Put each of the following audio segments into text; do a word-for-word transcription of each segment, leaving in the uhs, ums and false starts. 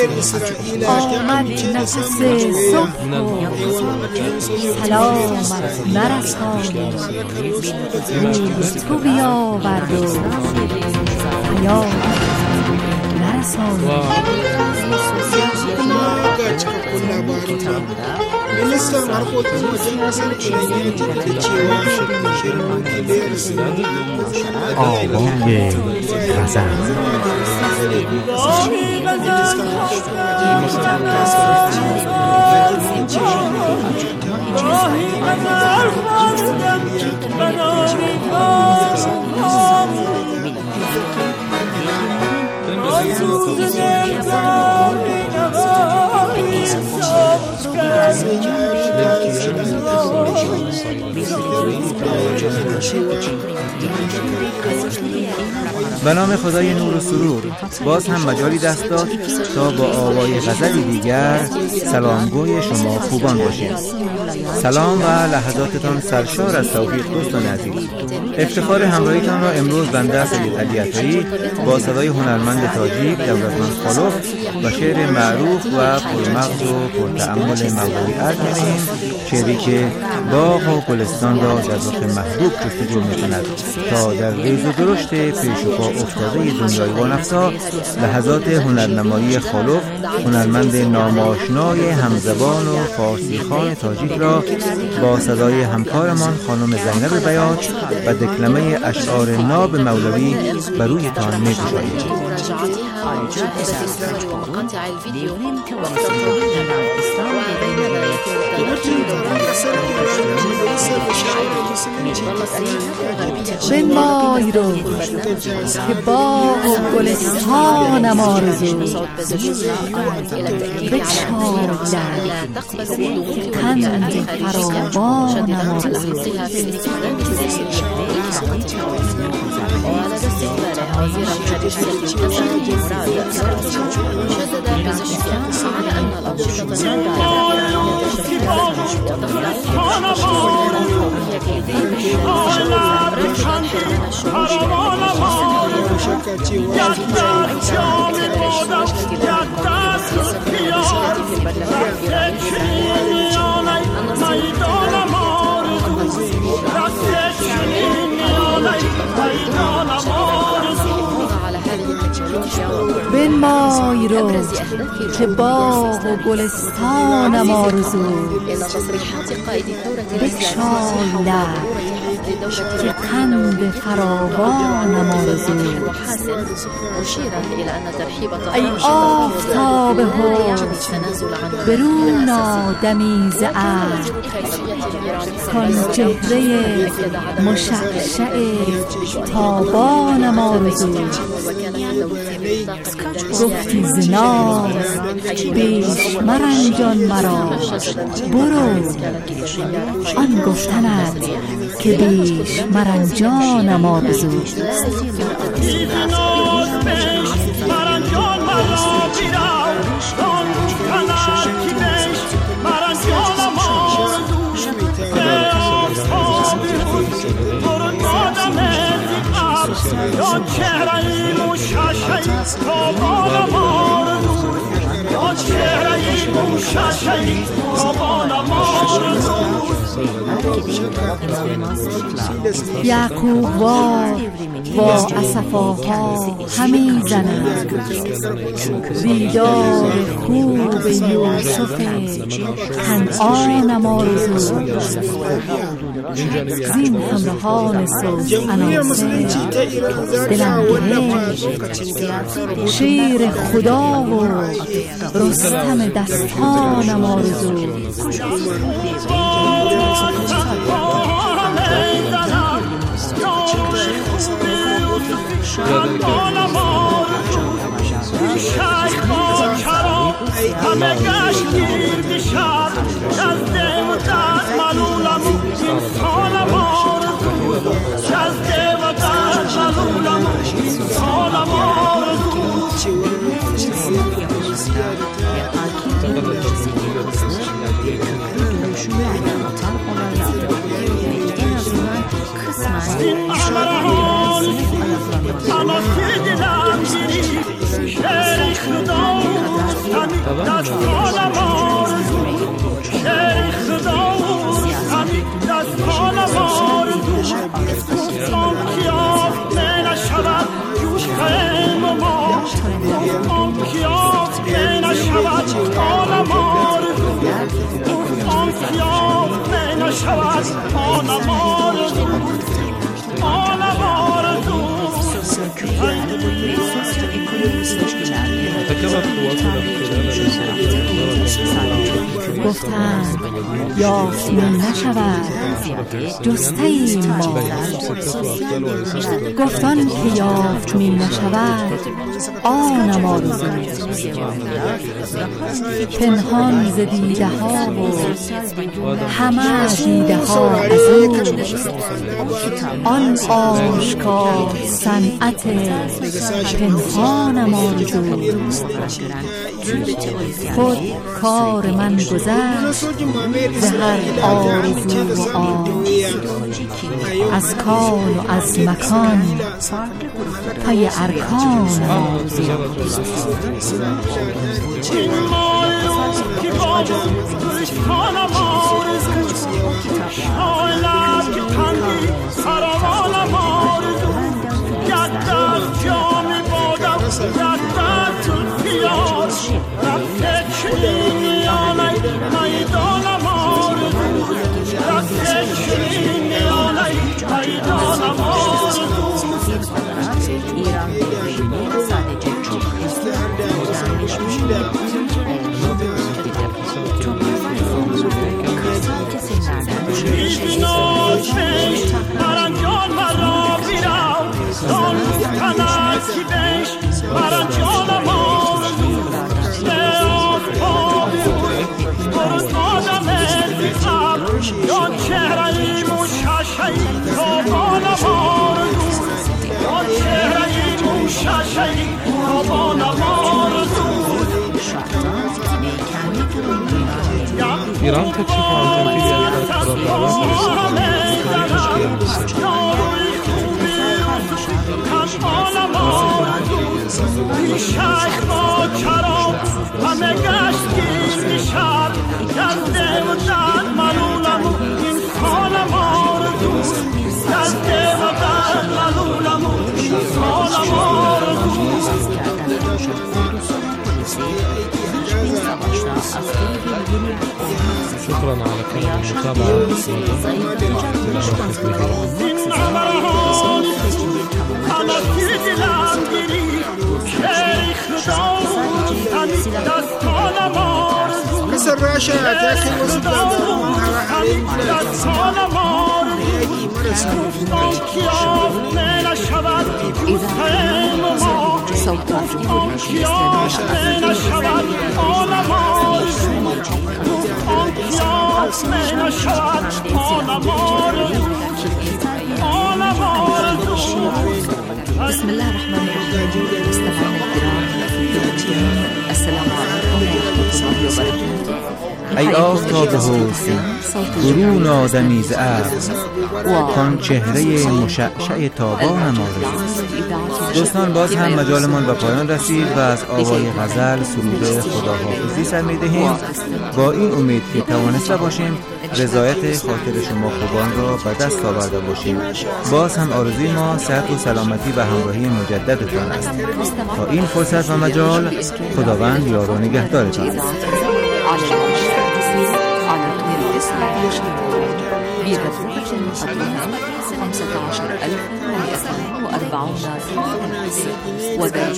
آمد نفس صبح و سلامت نرسانید، روز تو بیاورد و پیام نرسانید. Ministan harkokin wajen kasar Iran ya jaddada cewa shirin nukiliyar su آوای غزل به نام خدای نور و سرور. باز هم مجالی دست داد تا با آوای غزلی دیگر سلامگوی شما خوبان باشید. سلام و لحظاتتان سرشار از توفیق دوستان عزیز. افتخار همراهیتان را امروز بنده سید علی عطایی با صدای هنرمند تاجیک دولتمند خالق و شعر معروف و پرمغز و پرتأمل مولوی عرض می‌کنیم، شعری که باغ و گلستان را در رخ محبوب جستجو می‌کند تا در ریز و درشت پیش و پا افتاده دنیای وانفسا لحظات هنرنمایی خالق، هنرمند ناماشنای همزبان و فارسی خوان تاجیک را با صدای همکارمان خانم زینب بیات و دکلمه اشعار ناب مولوی بر رویتان می‌گشاییم. بنمای رو که باغ و گلستانم آرزو، بچار در کند فراوانم آرزو. بنمای رو که باغ و گلستانم آرزو، بگشای لب که قند فراوانم آرزو. ای آفتاب حسن برون آدمی ز عهد، کان چهره مشعشع تابانم آرزو. گفتی ز ناز بیش مرنجان مرا، برو آن گفتنت که بیش مرنجانم آرزو. یعقوب وار با اسفاها همی زند، دیدار خوب یوسف کنعانم آرزو. زین همراهان سوز عناصر دلم گرفت، شیر خدا و رستم دستانم آرزو. همه گشت گیر شد جزده و دست ملولم انسانم آرزو، جزده و دست ملولم انسانم آرزو. این امران اما که دلم گیری شعر خدا دستانم آرزو شیخ داوود همین دستانم آرزو گفتم کیافته نشود جوشم ما گفتم کیافته نشود آنم آرزو گفتم کیافته نشود آنم آرزو آنم آرزو گفتند یافت می نشود جسته ایم ما گفتان که یافت می نشود آنم آرزو پنهان ز دیده ها و همه دیده ها از او آن آشکار صنعت پنهانم آرزو خود کار من گذشت ز هر آرزو و آز از کان و از مکان پی ارکان آرزو این مایو که بابو گلستانم آرزو شایلت که تنگی سراوانم آرزو یک دست جامی بادم یک دست پیار رفته چنین یانای میدانم آرزو رفته چنین یانای میدانم آرزو ایران sadece çok hızlı modernleşmiş ve çok İran teklif altındaki yerler kurallarına شكرا على كل المتابعة مثل راشا تاكل وسط حريم صوت الجمهورية بسم الله الرحمن الرحيم. مستمعينا الكرام السلام عليكم ورحمة الله وبركاته. ای آفتاب حسن برون آدمی ز عرض کان چهره مشعشع تابانم آرزوست. دوستان باز هم مجالمان به پایان رسید و از آوای غزل سرود خداحافظی سر می‌دهیم با این امید که توانسته باشیم رضایت خاطر شما خوبان را به دست آورده باشیم. باز هم آرزوی ما صحت و سلامتی و همراهی مجددتان است. تا این فرصت و مجال خداوند یار و نگهدارتان است. خمسة عشر ألف ومئتين وأربعون وذلك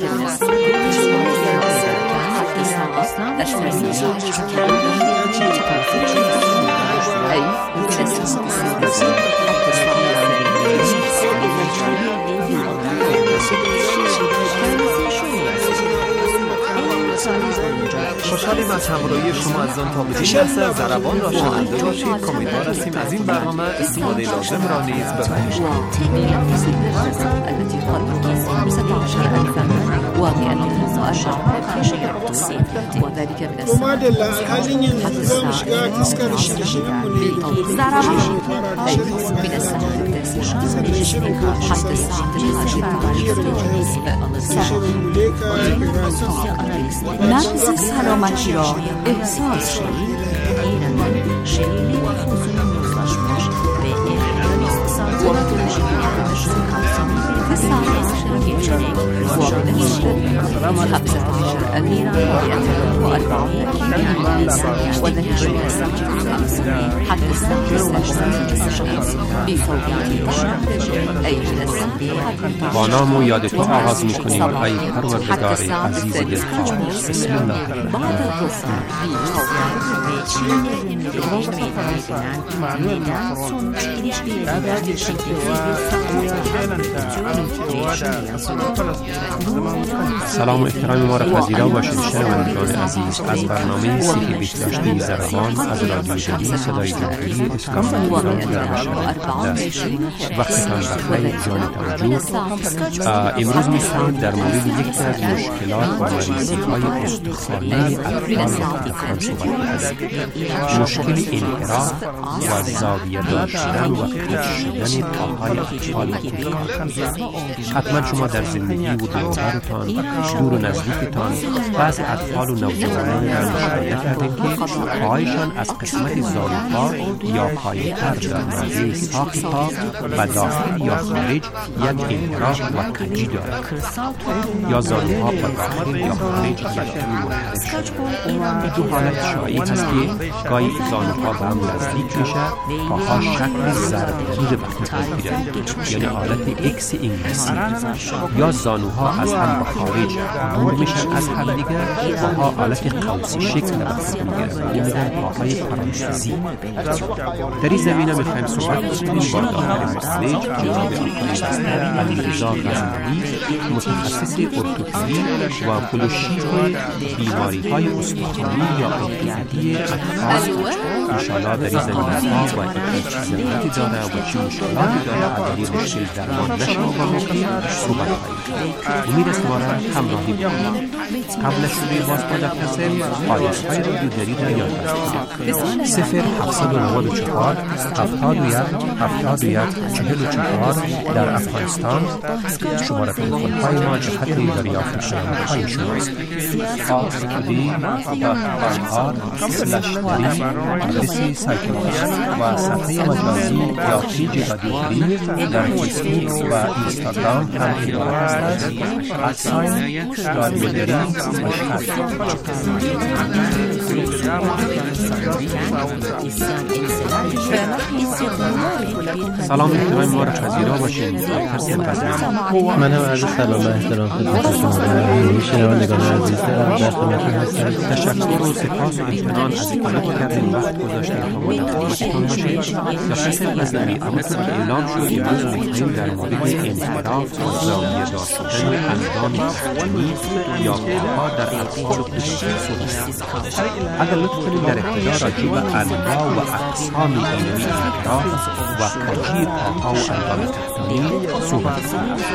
أي خوشحالیم از همراهی شما عزیزان تا به این لحظه ضربان را شنونده باشید. امیدوار هستیم از این برنامه استفاده لازم را نیز ببرید. نبض سلامتی را احساس شدید. با نام و یاد تو آغاز می‌کنیم ای پروردگار عزیز دلخواه. بسم الله الرحمن سلام و احترام ما را پذیرا باشید شنوندگان عزیز. از برنامه سیکی بهداشتی زربان از رادیو جدید صدای جمهوری اسلامی ایران در مشرق وقتتان بخیر جان توجه. امروز می‌خواهیم در مورد یکی از مشکلات و مریضی‌های استخوانی اطفال و کودکان صحبت کنیم. مشکل انحراف و زاویه‌دار شدن و کج شدن پاهای اطفال و کودکان. حتما شما در زندگی و دور و برتان، دور و نزدیکتان بعض اطفال و نوجوانان را مشاهده کردید که پایشان از قسمت زانوها یا پایه‌تر در مزه ساق پا و داخل یا خارج یک انحراف و کجی دارد، یا زانوها با داخل یا خارج یک منحرف شده. این دو حالت شایع است که گاهی زانوها به هم نزدیک میشه، پاها شکل ضربگیر وقتی میگیرند، یعنی حالت ایکس انگلیسی، یا زانوها از هم به خارج دور میشن از همدیگر، پاها حالت قوسی شکل وقتی میگیرند، یعنی پاهای پرانتزی. در این زمینه میخوایم صحبت کنیم با دکتر مسترج جناب آقای علیرضا غزنوی، متخصص ارتوپدی و فلوشیت بیماری‌های استخوانی یا ارتوپدی اطفال. انشاءالله در این زمینه‌ها و اینکه چه ضرورتی داره و چه مشکلاتی داره اگر این مشکل درمان نشه و ممکن صحبت کنیم. امید است ما را همراهی کنید. قبل از شروع باز با دکتر سر آدرس‌های رادیو جدید را یادداشت کنید. صفر هفتصد و نود و چهار هفتاد و یک هفتاد و یک چهل و چهار در افغانستان. شماره تلفن‌های ما جهت دریافت شنونده‌های شماست. آسکدی آر اسلش تری آدرس سایت و صفحه مجازی یا پیج رادیو تری در فیسبوک و اینستاگرام هم عبارت است از ساین رادیو تری سلام احترام ما را پذیرا باشید. من هم عرض سلام و احترام خدمت شما و شنوندگان عزیز دارم در خدمتتون هستم. تشکر و سپاس و امتنان از اینکه کردین وقت گذاشتید تا ما در خدمتتون باشیم. دکتر غزنوی همونطور که اعلام شد امروز می‌خواهیم در مورد انحراف و زاویه‌دار شدن اندام تحتانی یا پاها در اطفال و کودکان صحبت کنیم. اگر لطف کنید در ابتدا راجع به انواع و اقسام این انحراف و کجی پاها و اندام تحتانی صحبت کنیم.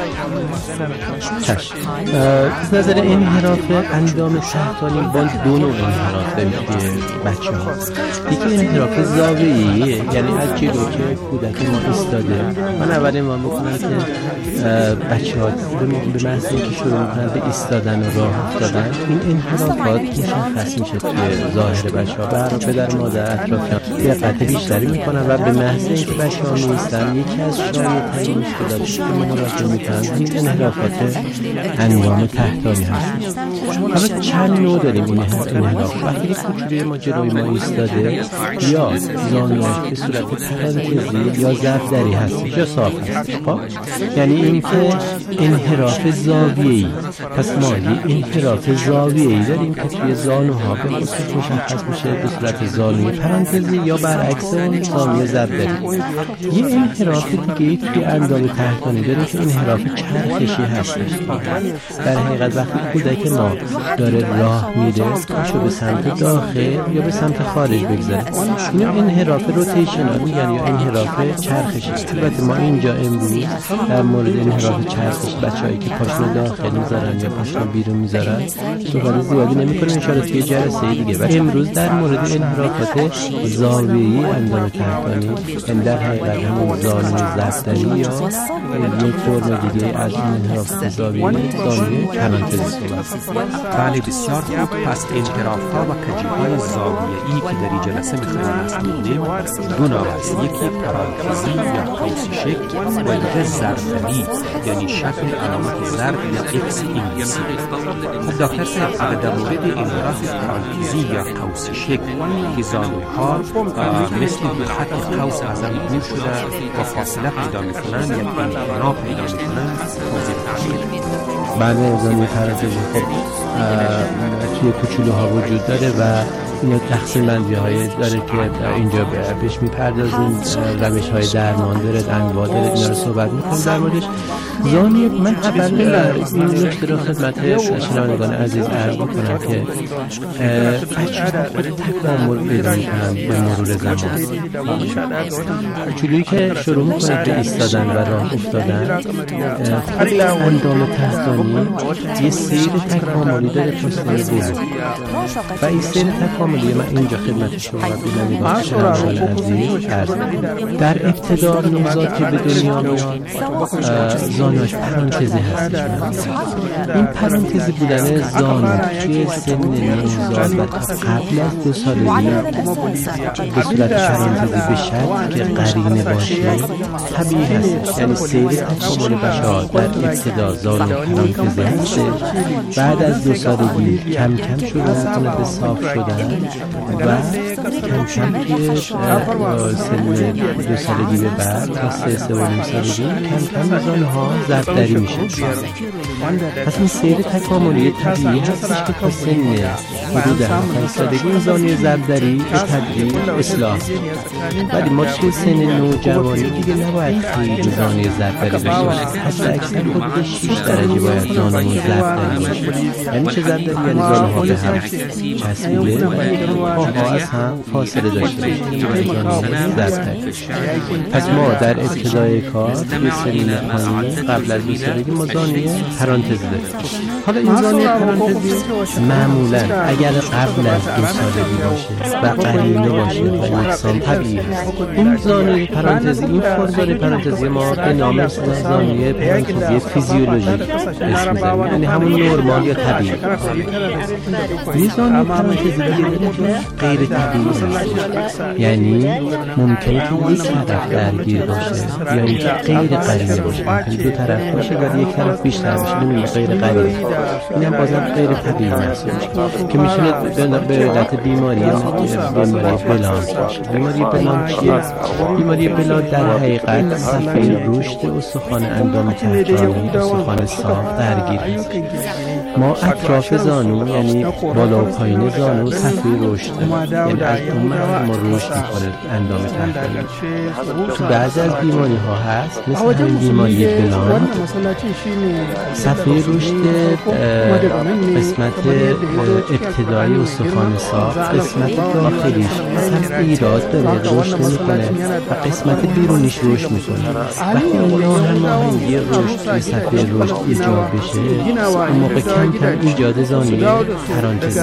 چشم. از نظر انحراف اندام تحتانی باز دو نوع انحراف داریم که بچه ها. یکی انحراف زاویه‌ای، یعنی از جلو که کودک ما ایستاده، من اول ما بکنم که بچه ها به محض اینکه شروع میکنن به ایستادن و راه افتادن، این انحرافات مشخص میشه توی ظاهر بچه ها. برای پدر مادر اطرافیان دقت بیشتری میکنن و به محض اینکه بچه ها میایستن یکی از شایع‌ترین مشکلاتی که مواجه میکنن این انحرافات اندام تحتانی هست. حالا چند نوع داریم این انحراف. وقتی کوچولوی ما جلوی ما ایستاده یا زانویش به صورت پرانتزی یا ضربدری هست یا صاف هست، خب یعنی این که انحراف زاویه‌ای. پس ما یه انحراف زاویه‌ای داریم که توی زانوها به خصوص مشخص میشه به صورت زانوی پرانتزی یا برعکس اون زانوی ضربدری. یه انحراف دیگه توی اندام تحتانی داریم که انحراف چرخشی هستش. در حقیقت وقتی کودک ما داره راه میره پاشو به سمت داخل یا به سمت خارج بگذاره، اینا انحراف روتیشنال میگن یا انحراف چرخشی است. البته ما اینجا امروز در مورد انحراف چرخش بچه‌ای که پاشون داخل میذارن یا پاشون بیرون میذارن صحبت زیادی نمی‌کنیم، ان شاءالله توی جلسه دیگه. و امروز در مورد انحراف انحرافات زاویه‌ای اندام تحتانی، این در حقیقت همون زانوی ضربدری یا یک فرم دیگه از این انحرافات زاویه‌ای زانوی پرانتزی صحبت. بله بسیار خوب. پس انحراف‌ها و کجی‌های زاویه‌ای که در این جلسه می‌خوایم بحث بکنیم دو نوع است. یکی پرانتزی یا قوسی شکل و دیگه ضربدری یعنی شکل علامت ضرب یا اکس انگلیسی. خب دکتر صاحب اگر در مورد انحراف پرانتزی یا قوسی شکل که زانوها مثل خط قوس از هم دور شده و فاصله پیدا می‌کنند یا انحراف پیدا می‌کنند توضیح فرمایید. بله زانوی پرانتزی خب توی کوچولوها وجود داره و اینا تقسیم بندی های داره که اینجا بهش میپردازیم، روش های درمان داره، انواع داره، اینا رو صحبت میکنم در موردش. زانوی من اول این نکته رو خدمت شنوندگان عزیز عرض میکنم که بچه‌ها تکامل پیدا میکنن به مرور زمان. کوچولویی که شروع میکنه به ایستادن و راه افتادن، خود اندام تحتانی یه سیر تکاملی داره تا سیر بلوغ و این سیر تکاملی من اینجا خدمت شما بینندگان شنوندگان عزیز عرض میکنم. در ابتدا نوزاد که به دنیا میاد زانوش پرانتزی هستش. این پرانتزی بودن زانو توی سن نوزاد و تا قبل از دو سالگی به صورت پرانتزی به شرط که قرینه باشه طبیعی هستش. یعنی سیر تکامل بشر در ابتدا زانو پرانتزی هست، بعد از دو سالگی کم کم شروع میکنه به صاف شدن و کم کم که سن دو سالگی به بعد تا سه سه و نیم سالگی کم کم زانوها ضربدری میشه. پس این سیر تکاملی طبیعی هستش که تا سن حدود هفت سالگی این زانوی ضربدری به تدریج اصلاح. ولی ما توی سن نوجوانی دیگه نباید خیلی زانوی ضربدری داشته باشیم. حتی اکثر حدود شش درجه باید زانوی ضربدری باشه. یعنی چه ضربدری؟ یعنی زانوها به هم چسبیده و پاها از هم فاصله داشته باشه. پس ما در ابتدای کار توی سن پایین قبل از دو سالگی ما زانوی پرانتزی داریم. حالا این زانوی پرانتزی معمولا اگر قبل از دو سالگی باشه و قرینه باشه و یکسان طبیعی هست. این زانوی پرانتزی، این فرم پرانتزی ما به نام زانوی پرانتزی فیزیولوژیک اسم می‌ذاریم، یعنی همون نرمال یا طبیعی. این زانوی پرانتزی غیر طبیعی هست، یعنی ممکنه که یک طرف درگیر باشه یا اینکه غیر قرینه باشه. ممکنه دو طرف باشه ولی یک طرف بیشتر باشه، نمی‌دونم غیر قرینه. اینم بازم غیر طبیعی محسوب میشه که میتونه به علت بیماری بیماری بلان باشه. بیماری بلان چیه؟ بیماری بلان در حقیقت صفحه رشد استخوان اندام تحتانی، استخوان ساق درگیر است. ما اطراف زانو یعنی بالا و پایین زانو صفحه رشد، یعنی از اون منظر ما رشد میکنه اندام تحتانی. تو بعضی از بیماری ها هست مثل همین بیماری بلان صفحه رشد قسمت ابتدایی استخوان ساق قسمت داخلیش مثلا ایراد داره رشد میکنه و قسمت بیرونیش رشد میکنه. وقتی اون ناهماهنگی رشد توی صفحه رشد ایجاد بشه اون موقع کم کم ایجاد زانوی پرانتزی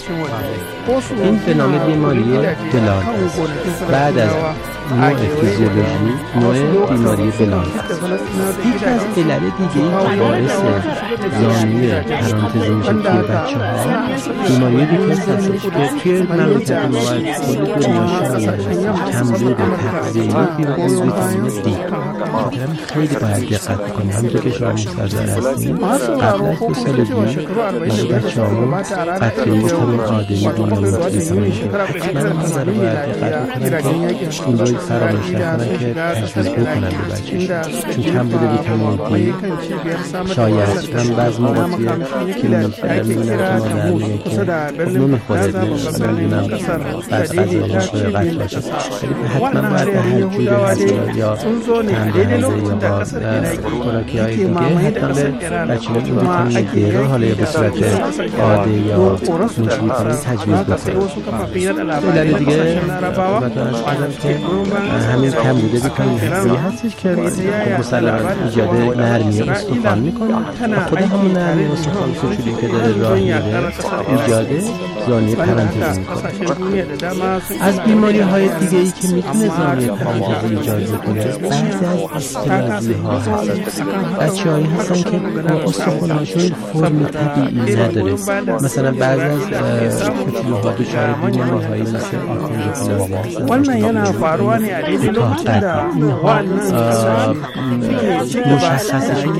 این به نام بیماری بلان است. بعد از نوع فیزیولوژی نوع بیماری بلان است. یکی از علل دیگه که باعث زانوی پرانتزی میشه توی بچه ها بیماری دیگه هستش که توی مملکت ما و کل دنیا شایع هست، کمبود تغذیه بی و از ویتامین دی. خیلی باید دقت بکنیم. همونطور که شما مستحضر هستیم قبل از دو سالگی برای بچه هامون قطره ویتامین آ دی دنیا ویتامین دی حتما نظر باید دقت بکنیم که این روی فراموش نکنن که تجویز بکنن به بچه‌شون، چون کمبود ویتامین دی شایع است. من بعض موقع توی کلینیک می‌بینم که مادر میگه که خب نمی‌خوره، نمی‌دونم بعد غذاها شده قطع باشه، ولی حتما باید به هر جوری هست یا تنبیه یا خوراکی‌های دیگه حتما به بچه‌ها این ویتامین دی رو حالا یا به صورت عادی یا نوشیدنی تجویز بکنن. علل دیگه مثلا از که همین کم بوده بیتامین هایی هستش که مسلما ایجاد نرمی استخوان میکنه و خود همون نرمی استخوان کوچولی که داره راه میره ایجاد زانوی پرانتزی میکنه. از بیماری های دیگه ای که میتونه زانوی پرانتزی ایجاد کنه بعضی از استلازی ها هست. بچه هایی هستن که استخوان‌هاشون فرم طبیعی نداره، مثلا بعضی از کوچولی ها دچار بیماری هایی مثل آکوندروپلازی هستن، کوتاه قد. اینها مشخصشون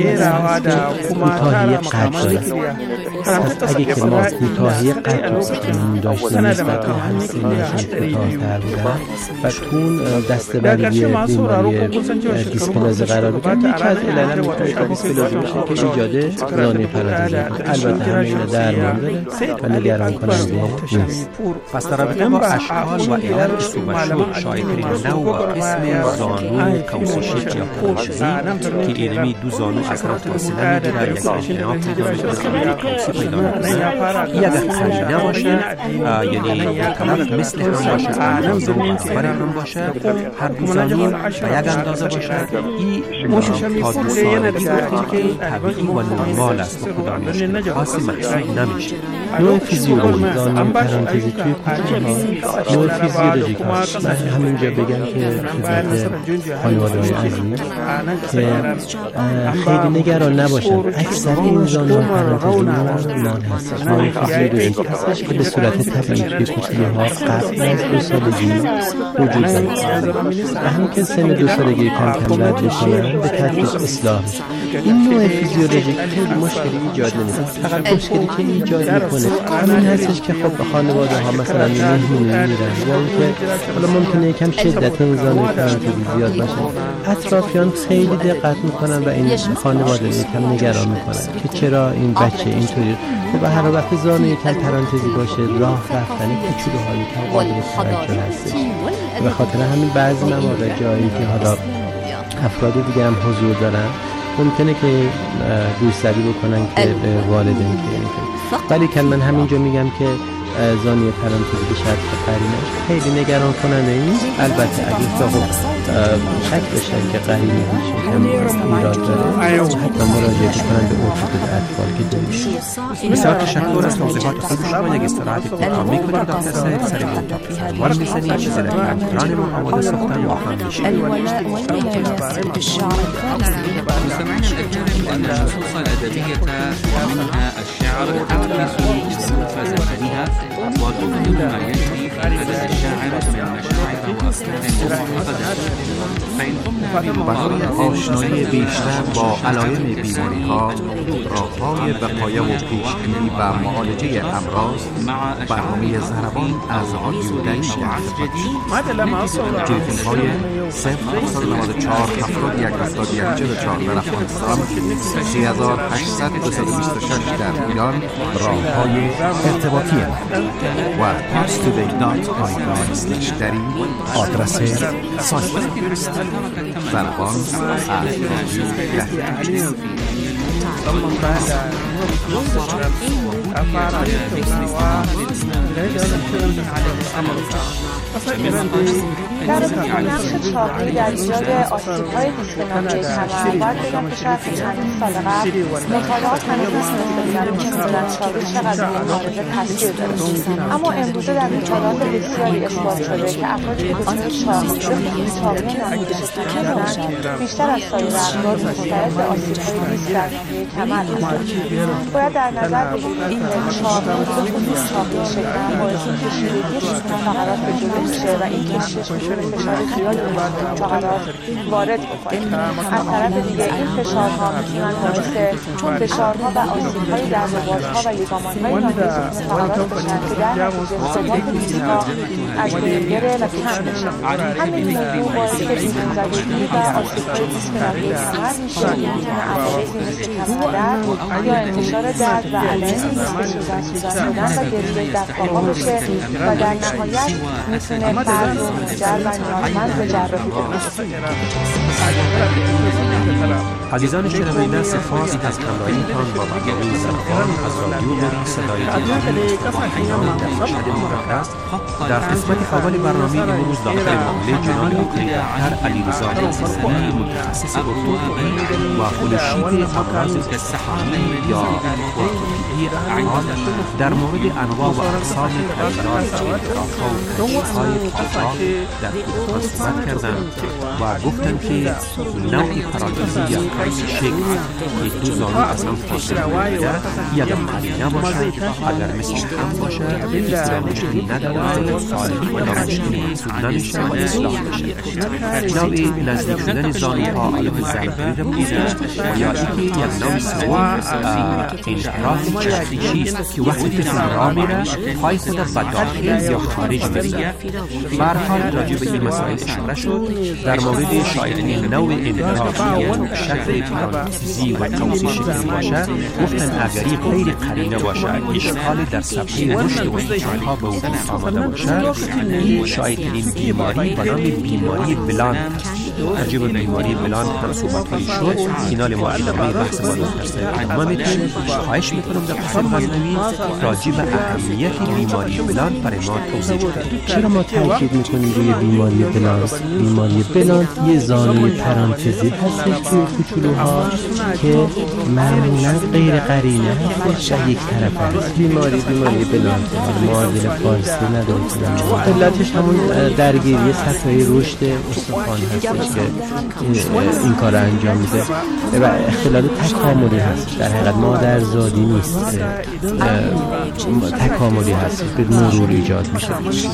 کوتاهی قد داره. پس اگه که ما کوتاهی قد داشتیم نسبت به هم سنشون کوتاه‌تر بودن و تون دسته‌بندی بیماری دیسپلازی قرار بگیرن، یکی از علل میتونه دیسپلازی باشه که ایجاد زانوی پرانتزی کنه. البته همه اینا درمان داره و نگران کننده نیست. پس در رابطه با اشکال و علل استوبشور شایع‌ترین نوع و قسم زانو کوسیشیک یا پرشزی که اینمی دو زانو از هم فاصله میگیره، یک انحناء پیدا میکنه، زانوی کوسی پیدا میکنه. یک اگر خالی نباشه یعنی مطلب مثل هم باشه، اندازه و اصبر هم باشه، هر دو زانو و یک اندازه باشه، این تا دو سالگی وقتی که طبیعی و نرمال است و کدامیش خاصی محسوب نمیشه. نوع فیزیولوژی زانوی پرانتزی توی کوچه نوع فیزیولوژیک هست. من همینجا بگم که خدمت خانواده های عزیز که خیلی نگران نباشن. اکثر این زانوی پرانتزی نورمال هستش، نوع فیزیولوژیک هستش که به صورت طبیعی توی کوچه ها قبل از دو سالگی وجود داره و همین که سن دو سالگی کم کم رد بشن به تدریج اصلاح میشه. این نوع فیزیولوژیک خیلی مشکلی ایجاد نمیکنه، فقط مشکلی که ایجاد میکنه همین هستش که خب به خانواده ها مثلا مهمونی میرن یا اینکه حالا ممکنه یکم شدت این زانوی پرانتزی زیاد باشه، اطرافیان خیلی دقت میکنن و این خانواده یکم نگران میکنن که چرا این بچه اینطوری. خب هر وقت زانوی یکم پرانتزی باشه راه رفتن کوچولوها یکم قابل توجه هستش. به خاطر همین بعضی موارد جایی که حالا افراد دیگه هم حضور دارن ممکنه که گوشزدی بکنن که به والدین که، ولی که من همینجا میگم که زانوی پرانتزی به شرط قرینش خیلی نگران کننده نیست. البته اگه خب شک بشن که قرینه هیچ کم ایراد داره حتی مراجعه کنن به ارتوپد اطفال که داریم. بسیار تشکر از توضیحات خوب شما. یک استراحت کوتاه میکنیم دکتر سید سری منتظر وارد میزنیم چیزی را که همکاران ما آماده ساختن موفق میشیم. الولاء والولاية بالشعر الفارسي. مستمعينا الأكارم أن النصوص الأدبية ومنها الشعر تلمس النفوذ البديهة وتظهر ما يجري في حدث الشاعر من مشاعر وأفكار معتقدة. فإن قمنا برای آشنایی بیشتر با علائم بیماری‌ها، راه‌های وقایع و پیشگیری و معالجه امراض، برنامه ضربان از رادیو دری تلفن‌های صفر هشتصد و نود و چهار هفتاد و یک هفتاد و یک چهل و چهار در افغانستان، سه هزار و هشتصد و دویست و بیست و شش در ایران راه‌های ارتباطی و پارستودی دات آی آی اسلش دری آدرس سایت است. ضربان از رادیو دری. در ارتباط نقش چاقی در ایجاد آسیب‌های دیسک ناحیه کمر باید بگم که شاید چند سال قبل مطالعات هنوز نتونسته بگن که مثلا چاقی چقدر روی حافظه تاثیر داره، اما امروزه در مطالعات بسیاری اثبات شده که افرادی که به صورت چاقی بخصوص چاقی ناحیه شکم دارند بیشتر از سایر افراد مستعد آسیب‌های دیسک در ناحیه کمر هستند. باید در نظر بگیرید که چاقی بخصوص چاقی شکم باعث کشیدگی سیستم فقرات به جلو میشه و این کشش میتونه فشار زیادی به سیستم فقرات وارد بکنه. از طرف دیگه این فشارها میتونن باعث فشارها و آسیب‌های دردوبازها و لیگامان‌های ناحیه سیستم فقرات بشن که در نتیجه ثبات دیسک‌ها از بین بره و کم بشه. همین موضوع باعث بیرون‌زدگی و آسیب‌های دیسک ناحیه کمر میشه که میتونه عوارضی مثل کمردرد یا انتشار درد و علائمی مثل سوزن سوزن شدن و گریه دست‌پاها بشه و در نهایت میتونه فرد رو منجر و نیازمند به جراحی بشه. عزیزان شنونده، سپاس از همراهیتان با برنامه زربان از رادیو بری صدای جمهوری با پیام در مشهد مقدس. در قسمت اول برنامه امروز داخل معامله جناب آقای دکتر علیرضا عزیزی متخصص ارتودنسی و فلوشیت امراض استخوانی یا ارتودنسی اعمال در مورد انواع و اقسام تغییرات انحراف‌ها و کشف‌های افراد در کودکان صحبت کردند و گفتند که نوعی پارالیزی یا کریس شکل که دو زانو از هم فاصله دارد یا اگر قرینه باشد، اگر مثل هم باشد، اصلا مشکلی ندارد، صالحی و مشکلی سود نمیشه و اصلاح میشه. نوعی نزدیک شدن زانوها علیه ضربه‌ای را می‌گیرد و یا اینکه یک نوع سوم انحراف چشم‌کشی است که وقتی طفل راه میره پای خود به داخل یا خارج می‌زند. به هر حال راجع به این مسائل اشاره شد. در مورد شاید نوع انحرافی یا شکل پارالیزی و توزیع شکلی باشد، گفتن اگر این غیر قرینه باشد، اشکال در صفحه رشد و انتقال‌ها به وجود آمده باشد، این شاید این بیماری به نام بیماری بلاند است. راجع به بیماری بلاند هم صحبت‌هایی شد. اینال ما ادامه بحث با دکتر صاحب ادامه می‌دیم. خواهش می‌کنم دکتر غزنوی راجع به اهمیت بیماری بلاند برای ما توضیح بدهید. چرا ما تاکید می‌کنیم روی بیماری بلاند؟ بیماری بلاند یه زانوی پرانتزی هستش توی کوچولوها که معمولاً غیر قرینه هستش و یک طرفه هست. بیماری بیماری بلاند معادل فارسی نداره. علتش همون درگیری سطح‌های رشد استخوان هستش که این کار انجام میده و اختلال تکاملی هست. در حقیقت مادرزادی نیست، تکاملی هست، به مرور ایجاد میشه.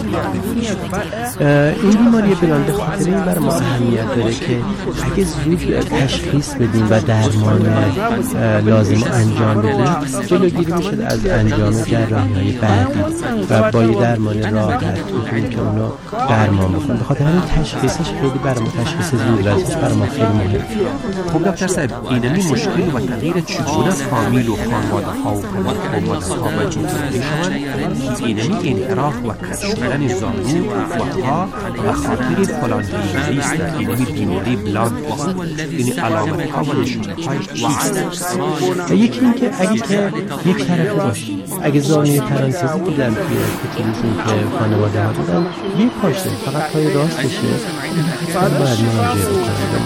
این بیماری بلاند به خاطر این برای ما اهمیت داره که اگه زود تشخیص بدیم و درمان لازم انجام بدیم، جلوگیری میشه از انجام جراحی‌های بعدی و با یه درمان راحت بتونیم که اونو درمان بکنیم. به خاطر همین تشخیصش خیلی برای ما تشخیص زودرس برای ما خیلی مهمه. خب دکتر صاحب، اینمی مشکل و تغییر چگونه فامیل و خانواده‌ها و خانواده‌ها وجود دارد؟ اینمی انحراف و کج شدن زانو و پا و خاطر فلان بیماری است. اینمی بیماری بلاند است. این علامت‌ها و نشانه‌هایش چیست؟ یکی این که اگه که یک طرفه باشه، اگه زانوی پرانتزی بودن توی کوچولوشون که خانواده ها بودن یک پاشه، فقط پای راستشه، باید مراجعه بکنه.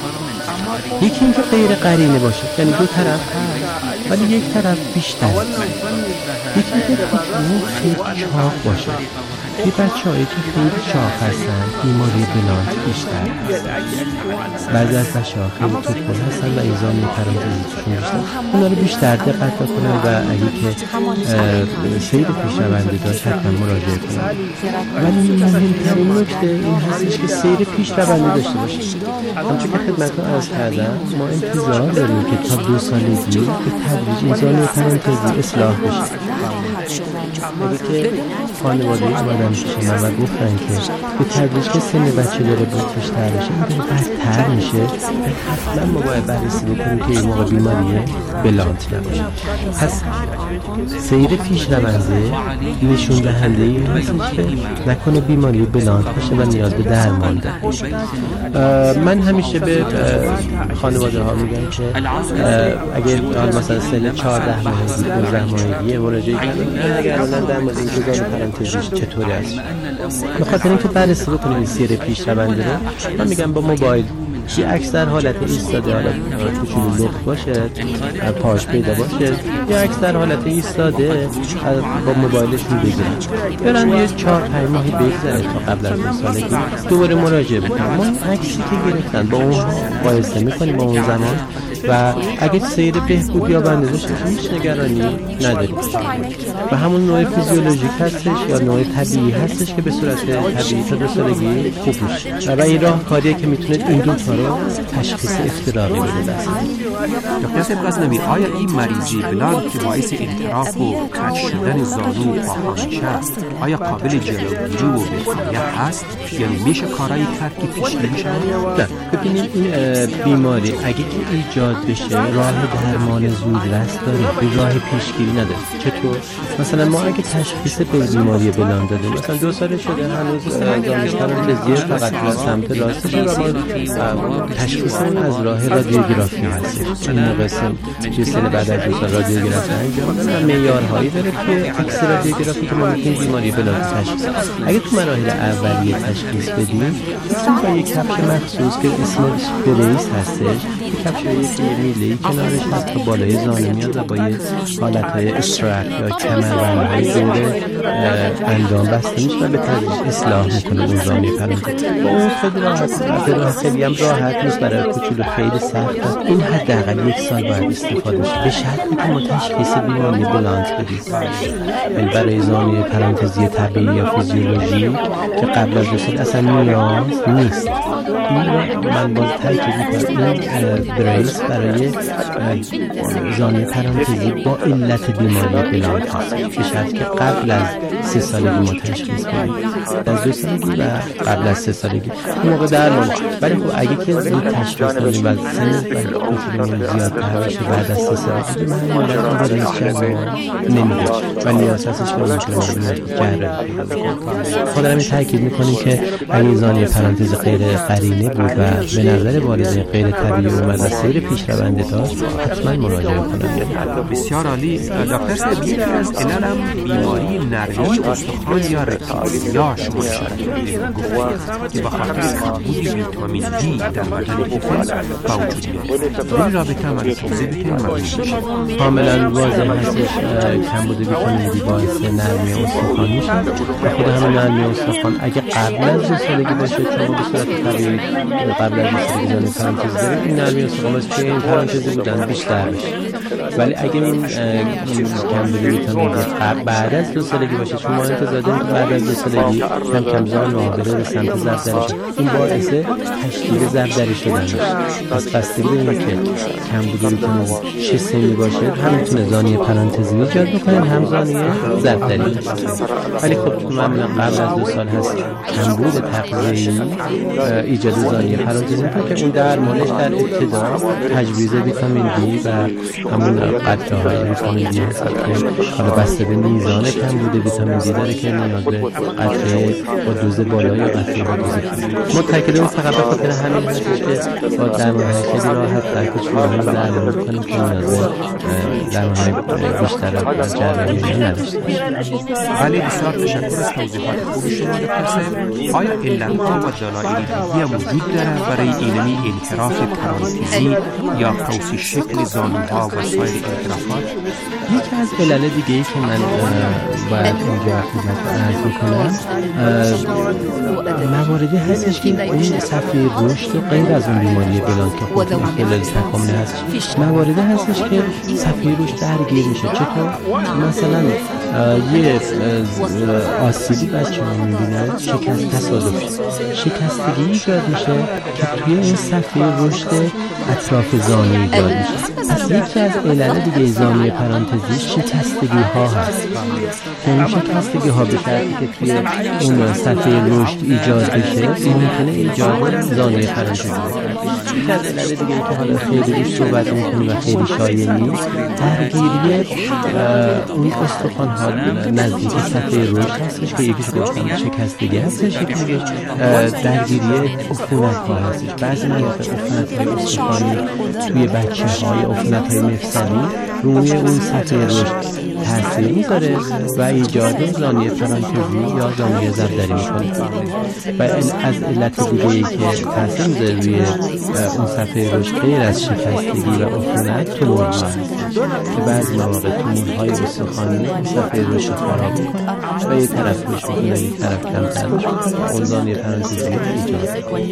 یکی این که غیر قرینه باشه، یعنی دو طرف ولی یک طرف بیشتر. یکی این که کوچولو خیلی چاق باشه. یه بچه هایی که خیلی چاق هستن بیماری بلاند بیشتر هست. بعضی از بچه ها خیلی توپل هستن و ایزان پرانتزی توشون بیشتر، اونا رو بیشتر دقت بکنن و اگه که سیر پیشرونده داشت حتما مراجعه کنن. ولی مهمترین نکته این هستش که سیر پیشرونده داشته باشه. همچون که خدمتتون عرض کردم، ما انتظار داریم که تا دو سالگی به تدریج ایزان پرانتزی اصلاح بشه. اگه که خانواده اومدن پیش من و گفتن که به تدریج که سن بچه داره بود بیشتر بشه، این داره بدتر میشه، حتما ما باید بررسی بکنیم که این موقع بیماری بلاند نباشه. پس سیر پیش رونده نشون دهنده این هستش که نکنه بیماری بلاند باشه و نیاز به درمان داره. من همیشه به خانواده ها میگم که اگه حال مثلا سن چهارده ماهگی دوازده ماهگی مراجعه کنید، اگر الان در مورد این جزام پرانتزیش چطوری است، به خاطر اینکه بررسی بکنید این سیر پیش رونده رو، من میگم با موبایل یه عکس در حالت ایستاده، حالت کوچولو لخت باشه، پاش پیدا باشه، یا عکس در حالت ایستاده با موبایلشون بگیرن، برن یه چهار پنج ماهی بگذره تا قبل از دو سالگی دوباره مراجعه بکنن. ما عکسی که گرفتن با اون مقایسه میکنیم با اون زمان و اگه سیر بهبود یا بنده داشته هیچ نگرانی نداریم و همون نوع فیزیولوژیک هستش یا نوع طبیعی هستش که به صورت طبیعی تا دو سالگی خوب میشه و این راهکاریه که میتونه این دو تا رو تشخیص افتراقی بده. دکتر صاحب غزنوی، آیا این مریضی بلاند که باعث انحراف و کج شدن زانو و پاهانچه است، آیا قابل جلوگیری و وقایه هست؟ یعنی میشه کارایی کرد که پیش نمیشه؟ نه، ببینید این بیماری اگه که ایجاد بشه راه درمان زودرس داره، به راه پیشگیری نداره. چطور؟ مثلا ما اگه تشخیص به بیماری بلاند دادیم، مثلا دو سال شده هنوز زانوی پرانتزی فقط به سمت راستشه و ما تشخیص اون از راه رادیوگرافی هست. این موقع توی سن بعد از دو سال رادیوگرافی انجام میشه و معیارهایی داره که عکس رادیوگرافی که ما میتونیم بیماری بلاد تشخیص. اگه تو مراحل اولیه تشخیص بدیم میتونیم با یک کفش مخصوص که اسمش بریس هستش، یک کفش یک میله‌ای کنارش هست تا بالای زانو میاد و با یه حالتهای استرپ یا کمربندهای دور اندام بسته میشه و به تدریج اصلاح میکنه اون زانوی پرانتز. با اون خیلی راحت به راه خیلی هم راحت نیست، برای کوچولو خیلی سخت. این حداقل یک سال باید استفاده شه به شرطی که ما تشخیص بیماری بلانت بدیم. ولی برای زانوی پرانتزی طبیعی یا فیزیولوژی که قبل از دو سال اصلا نیاز نیست. من باز تاکید میکنم این بریس برای زانوی پرانتزی با علت بیماری بلانت هست به شرط که قبل از سه سالگی ما تشخیص بدیم. از دو سالگی و قبل از سه سالگی این موقع درمان. ولی خب اگه که زود تشخیص بدیم و سن کوچولومون زیادتر بشه بعد از سه سالگی من مالت اون رو ریز کرد نمیده و نیاز هستش که اون رو جهره. خودم تاکید میکنیم که اگه زانوی پرانتز غیر قرینه بود و به نظر والدین غیر طبیعی اومد و سیر پیشرونده داشت حتما مراجعه کنند. بسیار عالی. دکتر صاحب یکی از علل هم بیماری نرمی استخوان یا رتینوپاتیا شما اشاره کردید که به خاطر کمبود ویتامین دی در بدن طفل با وجود میاد. این رابطه هم از توضیح بدید ممنون میشه. کاملا واضح هستش کمبود ویتامین دی باعث نرمی استخوان میشه و خود همین نرمی استخوان اگه قبل از دو سالگی باشه چون به صورت طبیعی قبل از دو سالگی زانوی پرانتز داره این نرمی استخوان باعث که این پرانتزی بودن بیشتر بشه. ولی اگه این کمبود ویتامین دی بعد از دو سالگی باشه چون ما انتظار داریم بعد از دو سالگی کم کم زانوها بره به سمت ضربدری، این باعث تشکیل ضربدری شدن میشه. پس بستگی به اینه که کمبود ویتامین دی چه سنی باشه هم میتونه زانوی پرانتزی ایجاد بکنه هم زانوی ضربدری. ولی خب معمولا قبل از دو سال هست کمبود تغذیه‌ای ایجاد زانوی پرانتزی میکنه که اون درمانش در ابتدا تجویز ویتامین دی و همون قطره‌های ویتامین دی هست که حالا بسته به میزان کمبود ویتامین دی داره که نیاز به قطره با دوز بالا یا قطره با دوز کم. ما تاکید اون فقط به خاطر همین هستش که با درمان‌های خیلی راحت در کوچولوها درمان می‌کنیم که نیاز به درمان‌های بیشتر از جراحی نداشته باشه. ولی بسیار تشکر از توضیحات خوب شما دکتر صاحب. آیا علت‌ها و دلایل دیگه وجود داره برای اینمی انحراف پرانتزی یا قوسی شکل زانوها و سایر انحرافات؟ یکی از علل دیگه‌ای که من باید اینجا خدمتتون عرض بکنم مواردی هستش که این صفحه رشد غیر از اون بیماری بلانت که خود اختلال تکاملی هست مواردی هستش که صفحه رشد درگیر میشه. چطور؟ مثلا یه آسیبی بچه ها میبینه شکست تصادفی شکستگی ایجاد میشه که توی این صفحه رشد اطراف زانو ایجاد میشه. پس یکی از علل دیگه زانوی پرانتزی شکستگی ها هست که این شکستگی ها به شرطی که توی اون صفحه رشد ایجاد بشه ممکنه ایجاد زانوی پرانتزی بشه. یکی از علل دیگه که حالا خیلی روش صحبت میکنیم و خیلی شایع نیست درگیری اون استخوان ها نزدیک صفحه رشد هستش که یکیش گفتم شکستگی هستش، یکی درگیری عفونت ها هستش. بعضی مواقع عفونت های استخوانی توی بچه های عفونت های مفصلی روی اون صفحه رشد تاثیر میذاره و ایجاد زانوی پرانتزی یا زانوی ضربدری میکنه. و از علت دیگه ای که تاثیر میذاره روی اون صفحه رشد غیر از شکستگی و عفونت تومورها هست که بعضی مواقع تومورهای استخوانی صفحه رشد خراب میکنه و یه طرف میشه و یه طرف کمتر میشه و اون زانوی پرانتزی ایجاد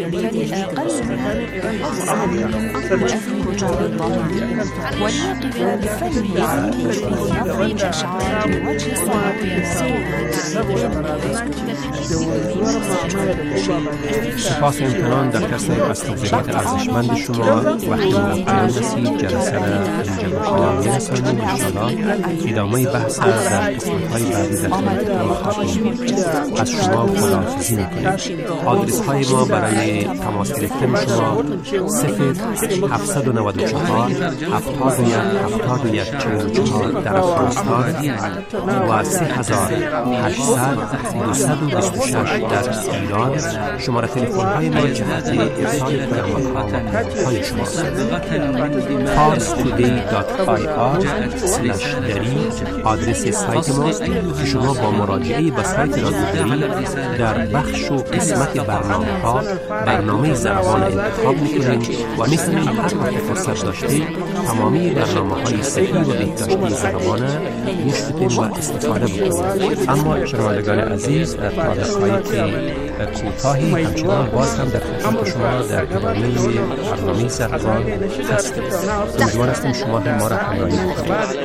سپاس امتنان دکتر صاحب از توضیحات ارزشمند شما. وقتی ما پایان رسید جلسه را اینجا بکنم میرسانیم. انشاءالله ادامه بحث در قسمت‌های بعدی در خدمتتون خواهیم. از شما خداحافظی میکنیم. آدرس های ما برای تماس گرفتن شما صفر هفتصد و نود و چهار هفتاد و یک هفتاد تقویت چنگچها در افغانستان و سه هزار و هشتصد و دویست و بیست و شش در ایران شماره تلفن های ما جهت ارسال پیامک ها و پیامک شماست. پارس تودی دات آی آر سلش دری آدرس سایت ما که شما با مراجعه به سایت رادیو دری در بخش و قسمت برنامه ها برنامه زربان انتخاب میکنید و میتونید هر وقت فرصت داشته تمامی برنامه های صحی و بهداشتی زربان گوش بدید و استفاده بکنید. اما شنوندگان عزیز در تاریخ‌های که کوتاهی همچنان باز هم در خدمت شما در ادامه برنامه زربان هستیم. امیدوار هستیم شما هم ما را همراهی کنید.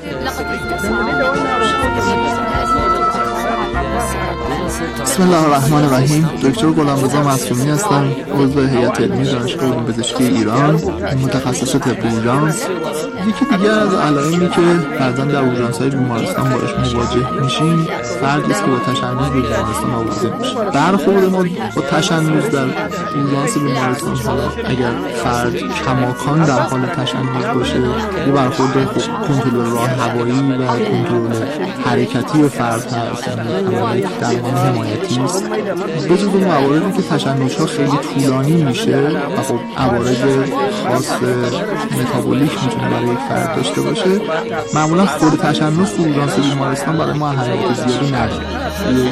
بسم الله الرحمن الرحیم. دکتر غلامرضا معصومی هستم، عضو هیئت علمی دانشگاه علوم پزشکی ایران، متخصص طب اورژانس. یکی دیگه از علائمی که بعضا در اورژانس‌های بیمارستان باهاش مواجه میشیم فردی است که با تشنج به بیمارستان آورده میشه. برخورد ما با تشنج در اورژانس بیمارستان، حالا اگر فرد کماکان در حال تشنج باشه، یه برخورد کنترل راه هوایی و کنترل حرکتی فرد هست، یعنی درمان حمایتی است. به جز اون مواردی که تشنج‌ها خیلی طولانی میشه و خب عوارض خاص متابولیک میتونه برای یک فرد داشته باشه، معمولا خود تشنج تو اورژانس بیمارستان برای ما اهمیت زیادی نداره. یک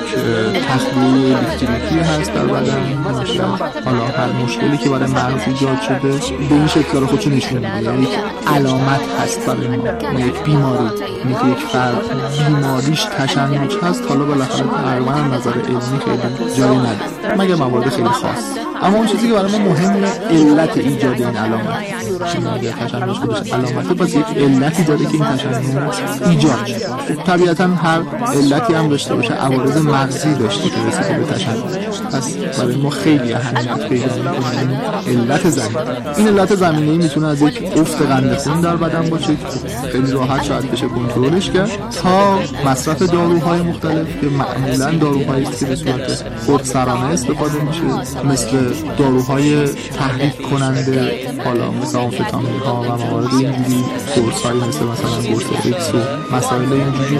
تخلیه الکتریکی هست در بدن، حالا هر مشکلی که برای مرض ایجاد شده به این شکل خودشو نشون میده، یعنی یک علامت هست برای ما، یک بیماری، یعنی که یک فرد بیماریش تشنج هست. حالا بالاخره تقریبا نظر علمی خیلی جایی نداره مگر موارد خیلی خاص. اما اون چیزی که برای ما مهمه علت ایجاد این علامت. اگر تشنج خودش علامته، پس یک علتی داره که این تشنج ایجاد شده. طبیعتا هر علتی هم داشته باشه عوارض مغزی داشته که رسیده به تشنج، پس برای ما خیلی اهمیت پیدا می‌کنه علت زمینه. این علت زمینه‌ای میتونه از یک افت قند خون در بدن باشه، خیلی راحت شاید بشه کنترلش کرد، تا مصرف داروهای مختلف که معمولا داروهایی است که به صورت خودسرانه استفاده میشه، مثل داروهای تحریک کننده، حالا مثل آمفتامین ها و موارد اینجوری، قرص هایی مثل مثلا قرص ایکس و مسائل اینجوری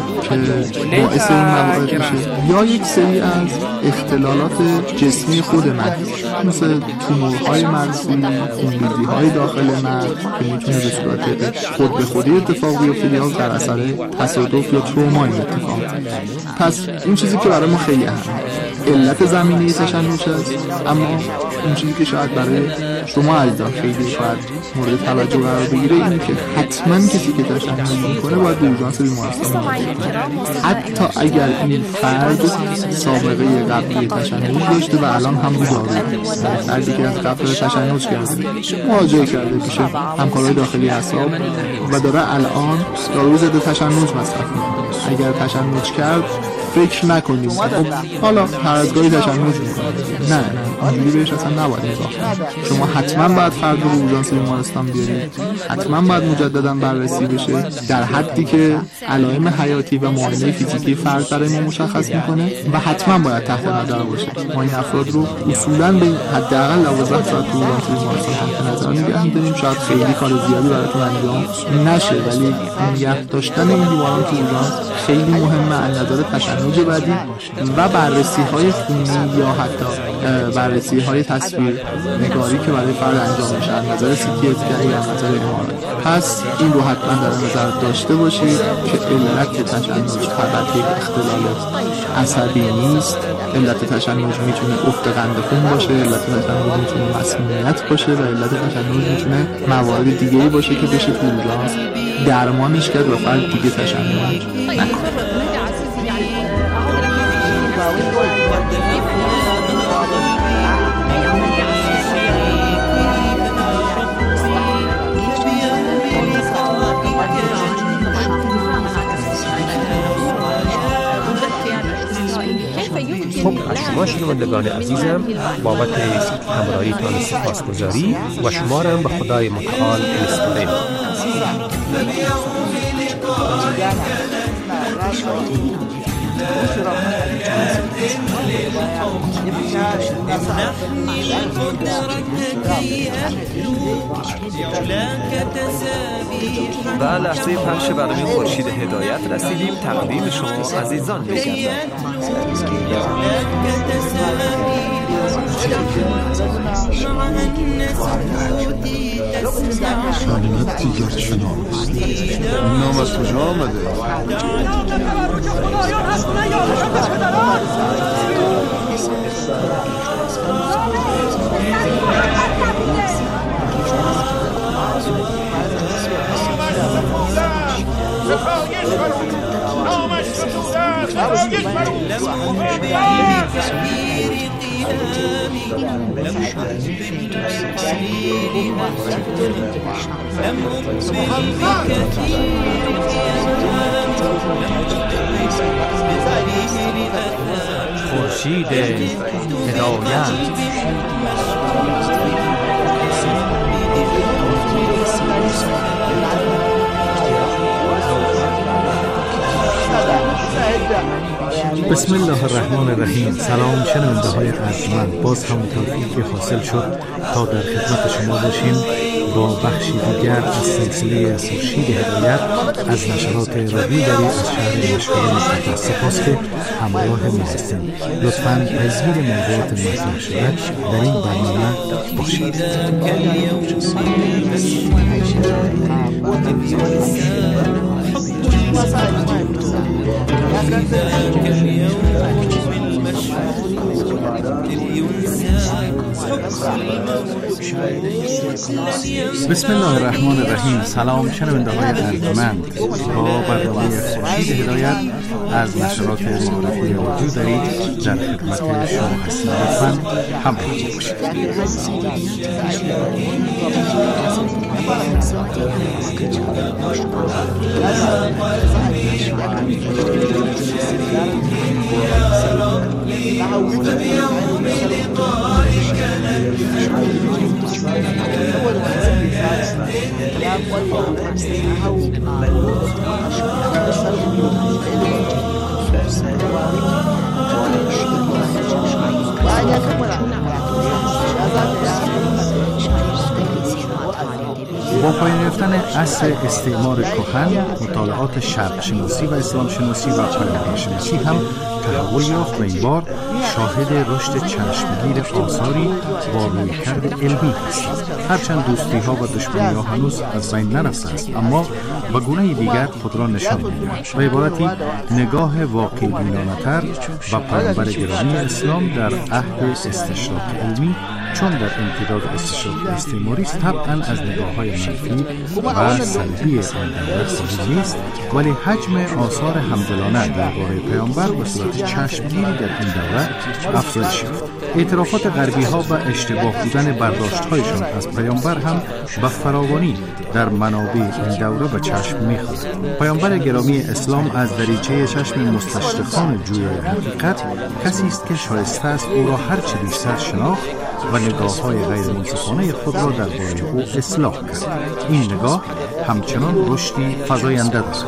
که باعث این موارد میشه، یا یک سری از اختلالات جسمی خود مغز مثل تومورهای مغزی، خونریزی های داخل مغز که میتونه به صورت خود به خودی اتفاق بیفته یا در اثر تصادف یا تروما این اتفاق. پس این چیزی که برای ما خیلی اهمه، علت زمینه تشنج است. اما این چیزی که شاید برای شما عزیزان خیلی شاید مورد توجه قرار بگیره اینه که حتما کسی که تشنج میکنه باید به اورژانس بیمارستان مراجعه کنه، حتی اگر این فرد سابقه قبلی تشنج داشته و الان هم رو داره. فردی که از قبل تشنج کرده مراجعه کرده پیش همکارای داخلی اعصاب و داره الان دارو ضد تشنج مصرف میکنه، اگر تشنج کرد فکر نکنیم خب حالا هر از گاهی تشنج میکنه، نه اینجوری بهش اصلا نباید نگاه کنید. شما حتما باید فرد رو اورژانس بیمارستان بیارید، حتما باید مجددا بررسی بشه در حدی که علائم حیاتی و معاینه فیزیکی فرد برای ما مشخص میکنه و حتما باید تحت نظر باشه. ما این افراد رو اصولا به حداقل دوازده ساعت تو اورژانس بیمارستان تحت نظر نگه می‌داریم. شاید خیلی کار زیادی براتون انجام نشه، ولی نگه داشتن این بیماران تو اورژانس خیلی مهمه از نظر تشنج بعدی و بررسی های خونی یا حتی بررسی های تصویر نگاری که برای فرد انجام میشه از نظر سی تی اسکن یا از نظر ام آر آی. پس این رو حتما در نظر داشته باشید که علت تشنج فقط یک اختلال عصبی نیست. علت تشنج میتونه افت قند خون باشه، علت تشنج میتونه مسمومیت باشه و علت تشنج میتونه موارد دیگه‌ای باشه که بشه تو اورژانس درمانش کرد و فرد دیگه تشنج نکنه. خب از شما شنوندگان عزیزم بابت همراهیتان سپاسگزاری و شما را به خدای متعال می‌سپاریم. و لحظه پخش برنامه خورشید هدایت رسیدیم. تقدیم شما عزیزان می‌گردم. کلمت تیجارت شناس این نام از کجا آمده؟ خورشید هدایت. بسم الله الرحمن الرحیم. سلام شنونده های ارجمند، باز هم توفیقی حاصل شد تا در خدمت شما باشیم با بخشی دیگر از سلسله خورشید هدایت از نشرات رادیو دری از شهر مشهور مقدس. سپاس که همراه ما هستید. لطفاً تصویر موضوعات مطرح شده در این برنامه باشید. بسم الله الرحمن الرحیم. سلام شنونده های ارجمند، با برنامه خورشید هدایت از نشرات معرفی رادیو دری در خدمت شما هستیم. لطفاً همراه باشید. با پایان گرفتن عصر استعمار کهن، مطالعات شرق شناسی و اسلام شناسی و پیامبر شناسی هم تحول یافت و این بار شاهد رشد چشمگیر آثاری با رویکرد علمی هستیم. هرچند دوستی ها و دشمنی ها هنوز از بین نرفته است، اما به گونه دیگر خود را نشان می‌دهد. به عبارتی نگاه واقعی بینانه‌تر و پیامبر گرامی اسلام در عهد استشراق علمی، چون در امتداد استشراق استعماری است، طبعاً از نگاه‌های منفی و سلبی آن در صحیح نیست، ولی حجم آثار همدلانه درباره پیامبر به صورت چشمگیری در این دوره افزایش یافت. اعترافات غربی‌ها و اشتباه بودن برداشت‌هایشان از پیامبر هم به فراوانی در منابع این دوره به چشم می‌خورد. پیامبر گرامی اسلام از دریچه چشم مستشرقان جویای حقیقت کسی است که شایسته است او را هر چه بیشتر شناخت و نگاه‌های غیر منصفانه خود را درباره او اصلاح کرد. این نگاه همچنان رشدی فزاینده دارد.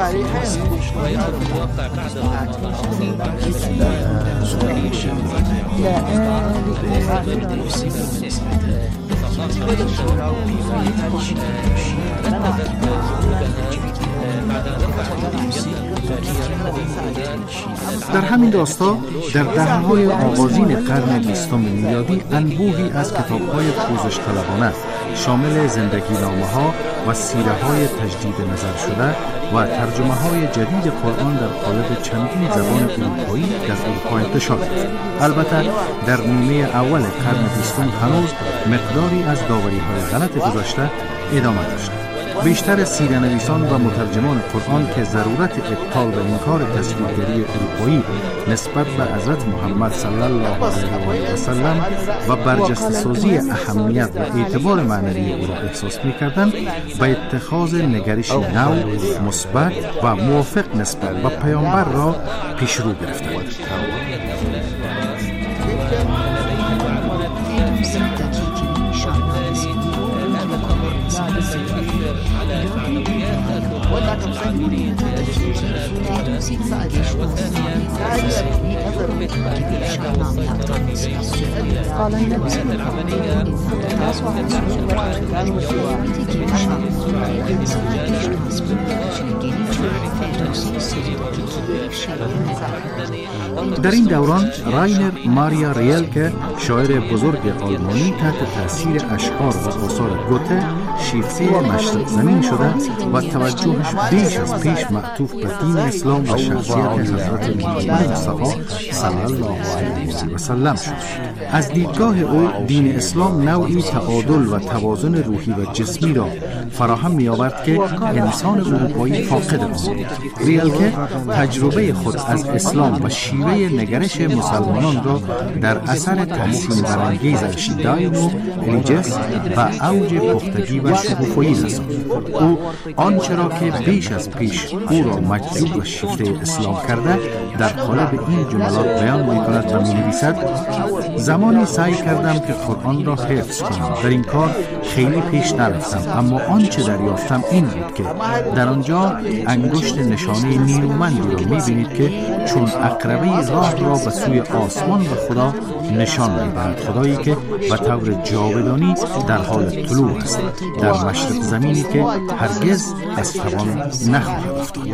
در همین راستا در دهه‌های آغازین قرن بیستم میلادی انبوهی از کتاب‌های پوزش طلبانه شامل زندگینامه‌ها و سیره‌های تجدید نظر شده و ترجمه‌های جدید قرآن در قالب چندین زبان اروپایی در اروپا انتشار یافت. البته در نیمه اول قرن بیستم هنوز مقداری از داوری‌های غلط گذشته ادامه داشت. بیشتر سیره‌نویسان و مترجمان قرآن که ضرورت ابطال و انکار تصویرگری اروپایی نسبت به حضرت محمد صلی الله علیه و سلم و برجسته‌سازی اهمیت و اعتبار معنوی او را احساس می‌کردند، به اتخاذ نگرش نو، مثبت و موافق نسبت به پیامبر را پیشرو گرفتند. قال النبي صلى الله عليه در این دوران راینر ماریا ریلکه شاعر بزرگ آلمانی تحت تاثیر اشعار و آثار گوته شیفته مشرق زمین شده و توجهش بیش از پیش معطوف به دین اسلام و شخصیت حضرت محمد مصطفی صلی الله علیه و سلم شد. از دیدگاه او دین اسلام نوعی تعادل و توازن روحی و جسمی را فراهم می‌آورد که انسان اروپایی فاقد آن بود. ریلکه تجربه خود از اسلام و شیوه نگرش مسلمانان را در اثر تحسین برانگیزش داین و الیجس و اوج پختگی و شکوفایی رساند. او آنچه را که بیش از پیش او را مجذوب و شیفته اسلام کرده در قالب این جملات بیان می‌کند و می‌نویسد: زمانی سعی کردم که قرآن را حفظ کنم. در این کار خیلی پیش نرفتم، اما آنچه دریافتم این بود که در آنجا انگشت نشانه نیرومندی را می‌بینید که چون عقربه راه را به سوی آسمان و خدا نشان می‌دهد، خدایی که به طور جاودانی در حال طلوع است در مشرق زمینی که هرگز از توان نخواهد افتاد.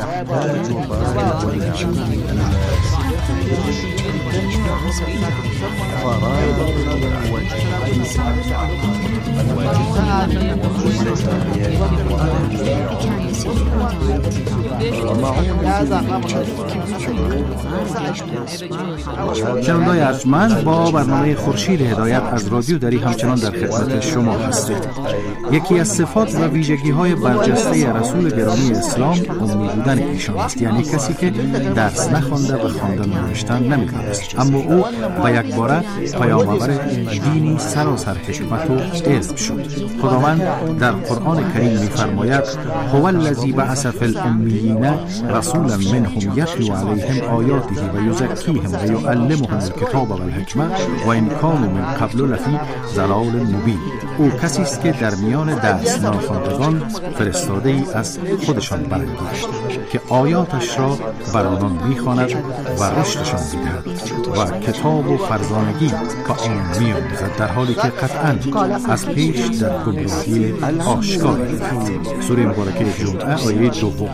شنوندگان ارجمند، با برنامه خورشید هدایت از رادیو دری همچنان در خدمت شما هستید. یکی از صفات و ویژگی‌های برجسته رسول گرامی اسلام امی بودن ایشان است، یعنی کسی که درس نخوانده و خواندن و نوشتن نمی‌دانست، اما او با یک باره پیام‌آور دینی سراسر حکمت و علم شد. خداوند در قرآن کریم می‌فرماید: هو الذی بعث فی الامیین رسولا منهم یتلو علیهم آیاته و یزکیهم و یعلمهم الکتاب و الحکمة و ان کانوا من قبل لفی ضلال مبین. او کسی است که در میان درس ناخواندگان فرستاده ای از خودشان برانگیخت که آیاتش را بر آنان می‌خواند و رشدشان می‌دهد و کتاب و فرزانگی با آن می‌آموزد، در حالی که قطعاً از پیش در گمراهی آشکار است. سوره مبارکه جمعه آیه دوم.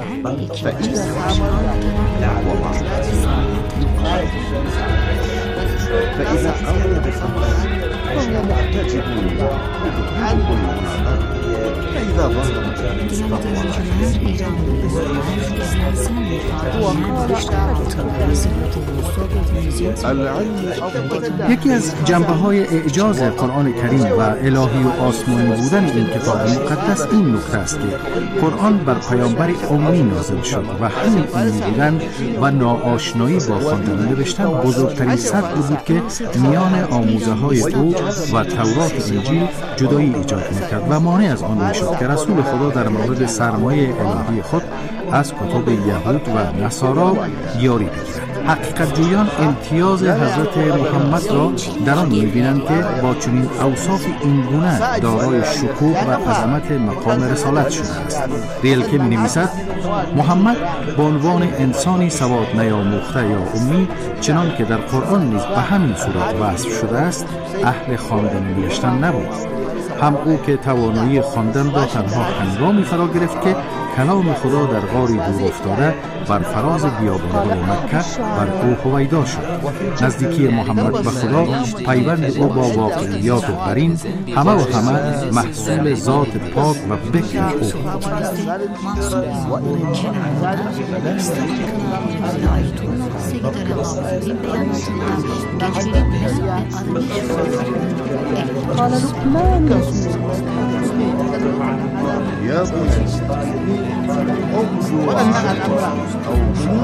فإذا أمر بخمر فهم يعتجبون فإذا ظهر یکی از جنبه‌های اعجاز قرآن کریم و الهی و آسمانی بودن این کتاب مقدس این نکته است که قرآن بر پیامبر امی نازل شد و همین امی بودن و ناآشنایی با خواندن و نوشتن بزرگترین سد بود که میان آموزه‌های او و تورات انجیل جدایی ایجاد می‌کرد و مانع از آن می‌شد که رسول خدا در مورد سرمایه الهی خود از کتب یهود و نصارا یاری بگیرد. حقیقت جویان امتیاز حضرت محمد را در آن می‌بینند که با چنین اوصاف اینگونه دارای شکوه و عظمت مقام رسالت شده است. ریلکه می‌نویسد: محمد به عنوان انسانی سواد نیاموخته یا امی، چنان که در قرآن نیز به همین صورت وصف شده است، اهل خواندن و نوشتن نبود. هم او که توانایی خواندن را تنها هنگامی فرا گرفت که کلام خدا در غاری دور افتاده بر فراز بیابان‌های مکه بر او هویدا شد. نزدیکی محمد به خدا، پیوند او با واقعیات برین، همه و همه محصول ذات پاک و بکر او. قال لقمان يا بني أرجو أو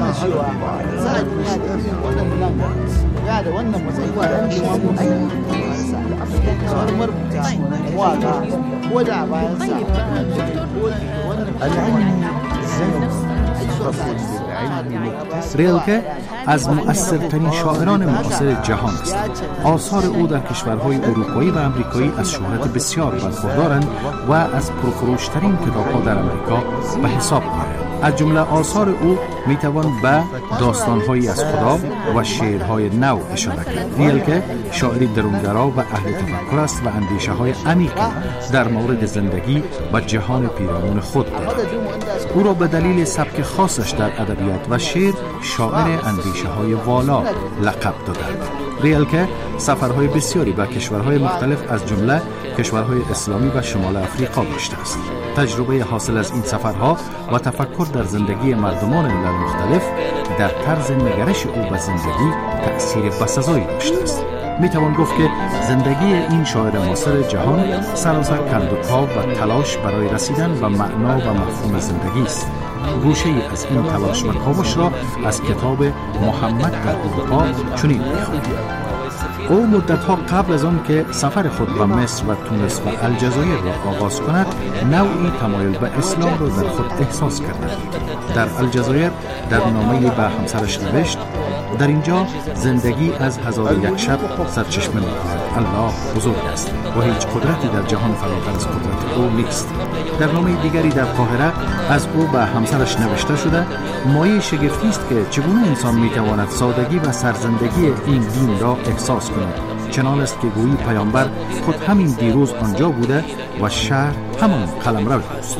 ریلکه از مؤثرترین شاعران معاصر جهان است. آثار او در کشورهای اروپایی و امریکایی از شهرت بسیار برخوردارند و از پرفروشترین کتاب‌ها در امریکا به حساب می‌آیند. از جمله آثار او میتوان به داستانهایی از خدا و شعرهای نو اشاره کرد. ریلکه شاعری درونگرا و اهل تفکر است و اندیشه های عمیقی در مورد زندگی و جهان پیرامون خود دارد. او را به دلیل سبک خاصش در ادبیات و شعر شاعر اندیشه های والا لقب دادند. ریلکه سفرهای بسیاری به کشورهای مختلف از جمله کشورهای اسلامی و شمال افریقا داشته است. تجربه حاصل از این سفرها و تفکر در زندگی مردمان ملل مختلف در طرز نگرش او به زندگی تأثیر بسزایی داشته است. می توان گفت که زندگی این شاعر معاصر جهان سراسر کندوکاو و تلاش برای رسیدن به معنا و مفهوم زندگی است. گوشه ای از این تلاش و کاوش را از کتاب محمد در اروپا چنین می‌خوانیم. او مدت‌ها قبل از آن که سفر خود به مصر و تونس و الجزایر را آغاز کند نوعی تمایل به اسلام را در خود احساس کرده. در الجزایر در نامه‌ای به همسرش نوشت: در اینجا زندگی از هزار و یک شب سرچشمه می‌خواهد. الله بزرگ است و هیچ قدرتی در جهان فراتر از قدرت او نیست. در نامه دیگری در قاهره از او به همسرش نوشته شده: مایه شگفتی است که چگونه انسان می‌تواند سادگی و سرزندگی این دین را احساس کند. چنان است که گویی پیامبر خود همین دیروز آنجا بوده و شهر همان قلمرو است.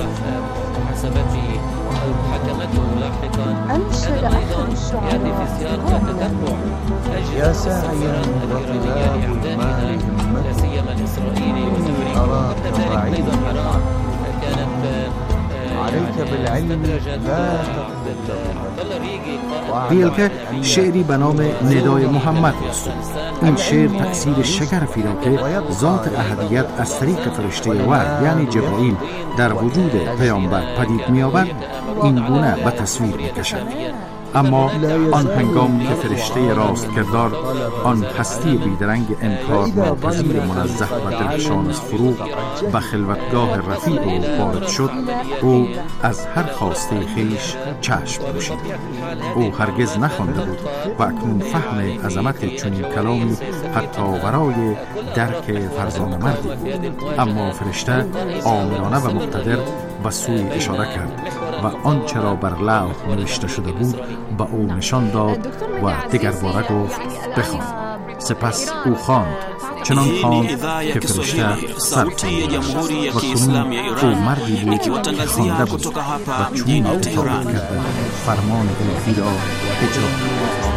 أنشد أحد الشعراء يا ساعيا وطلاب المال همتي أراك بعيدا عليك بالعلم لا ریلکه شعری به نام ندای محمد است. این شعر تأثیر شگرفی را که ذات احدیت از طریق فرشته وحی یعنی جبرائیل در وجود پیامبر پدید می‌آورد این گونه به تصویر می‌کشد. اما آن هنگام که فرشته راست کردار آن هستی بیدرنگ انکار ناپذیر منزه و درخشان از فروغ به خلوتگاه رفیع او وارد شد، او از هر خواسته خیش چشم پوشید. او هرگز نخوانده بود و اکنون فهم عظمت چنین کلامی حتی ورای درک فرزانه مردی بود. اما فرشته آمرانه و مقتدر به سوی اشاره کرد و آنچه را بر لوح نوشته شده بود به او نشان داد و دیگر باره گفت: بخوان. سپس او خواند، چنان خواند که فرشته سر کنید و کنون او مردی بود که خوانده بود و چنین اطاعت کرده فرمان الهی را اجرا کرد.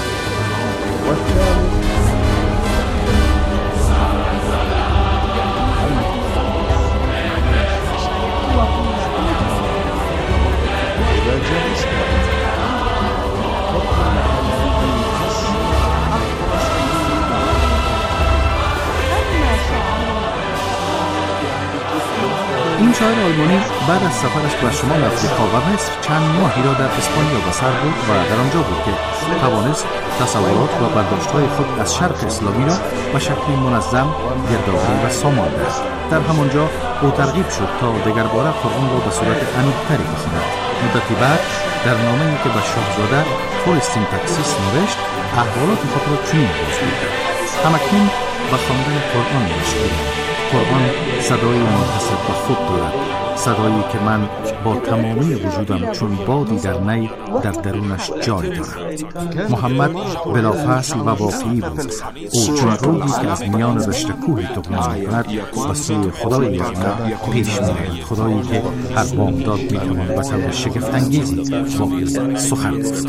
این شاعر آلمانی بعد از سفرش به شمال افریقا و مصر چند ماهی را در اسپانیا به سر برد و در آنجا بود که توانست تصورات و برداشت‌های خود از شرق اسلامی را به شکلی منظم، گردآوری و سامان دهد. در همانجا او ترغیب شد تا دگرباره قرآن را به صورت عمیق‌تری بخواند. مدتی بعد در نامه‌ای که به شاهزاده فورستین تاکسیس نوشت احوالات خود را چنین بازگو کرد: همکنون به خواندن قرآن مشغولم. قرآن صدای منحصر به خود دارد، صدایی که من با تمامی وجودم چون بادی در نی در درونش جای دارم. محمد بلافاصل و واقعی بود. او چون روحی که از میان رشته کوهی تغیان می‌کند به سوی خدای یگانه پیش می‌رود، خدایی که هر بامداد می‌تواند به طور شگفت‌انگیزی با او سخن گفت.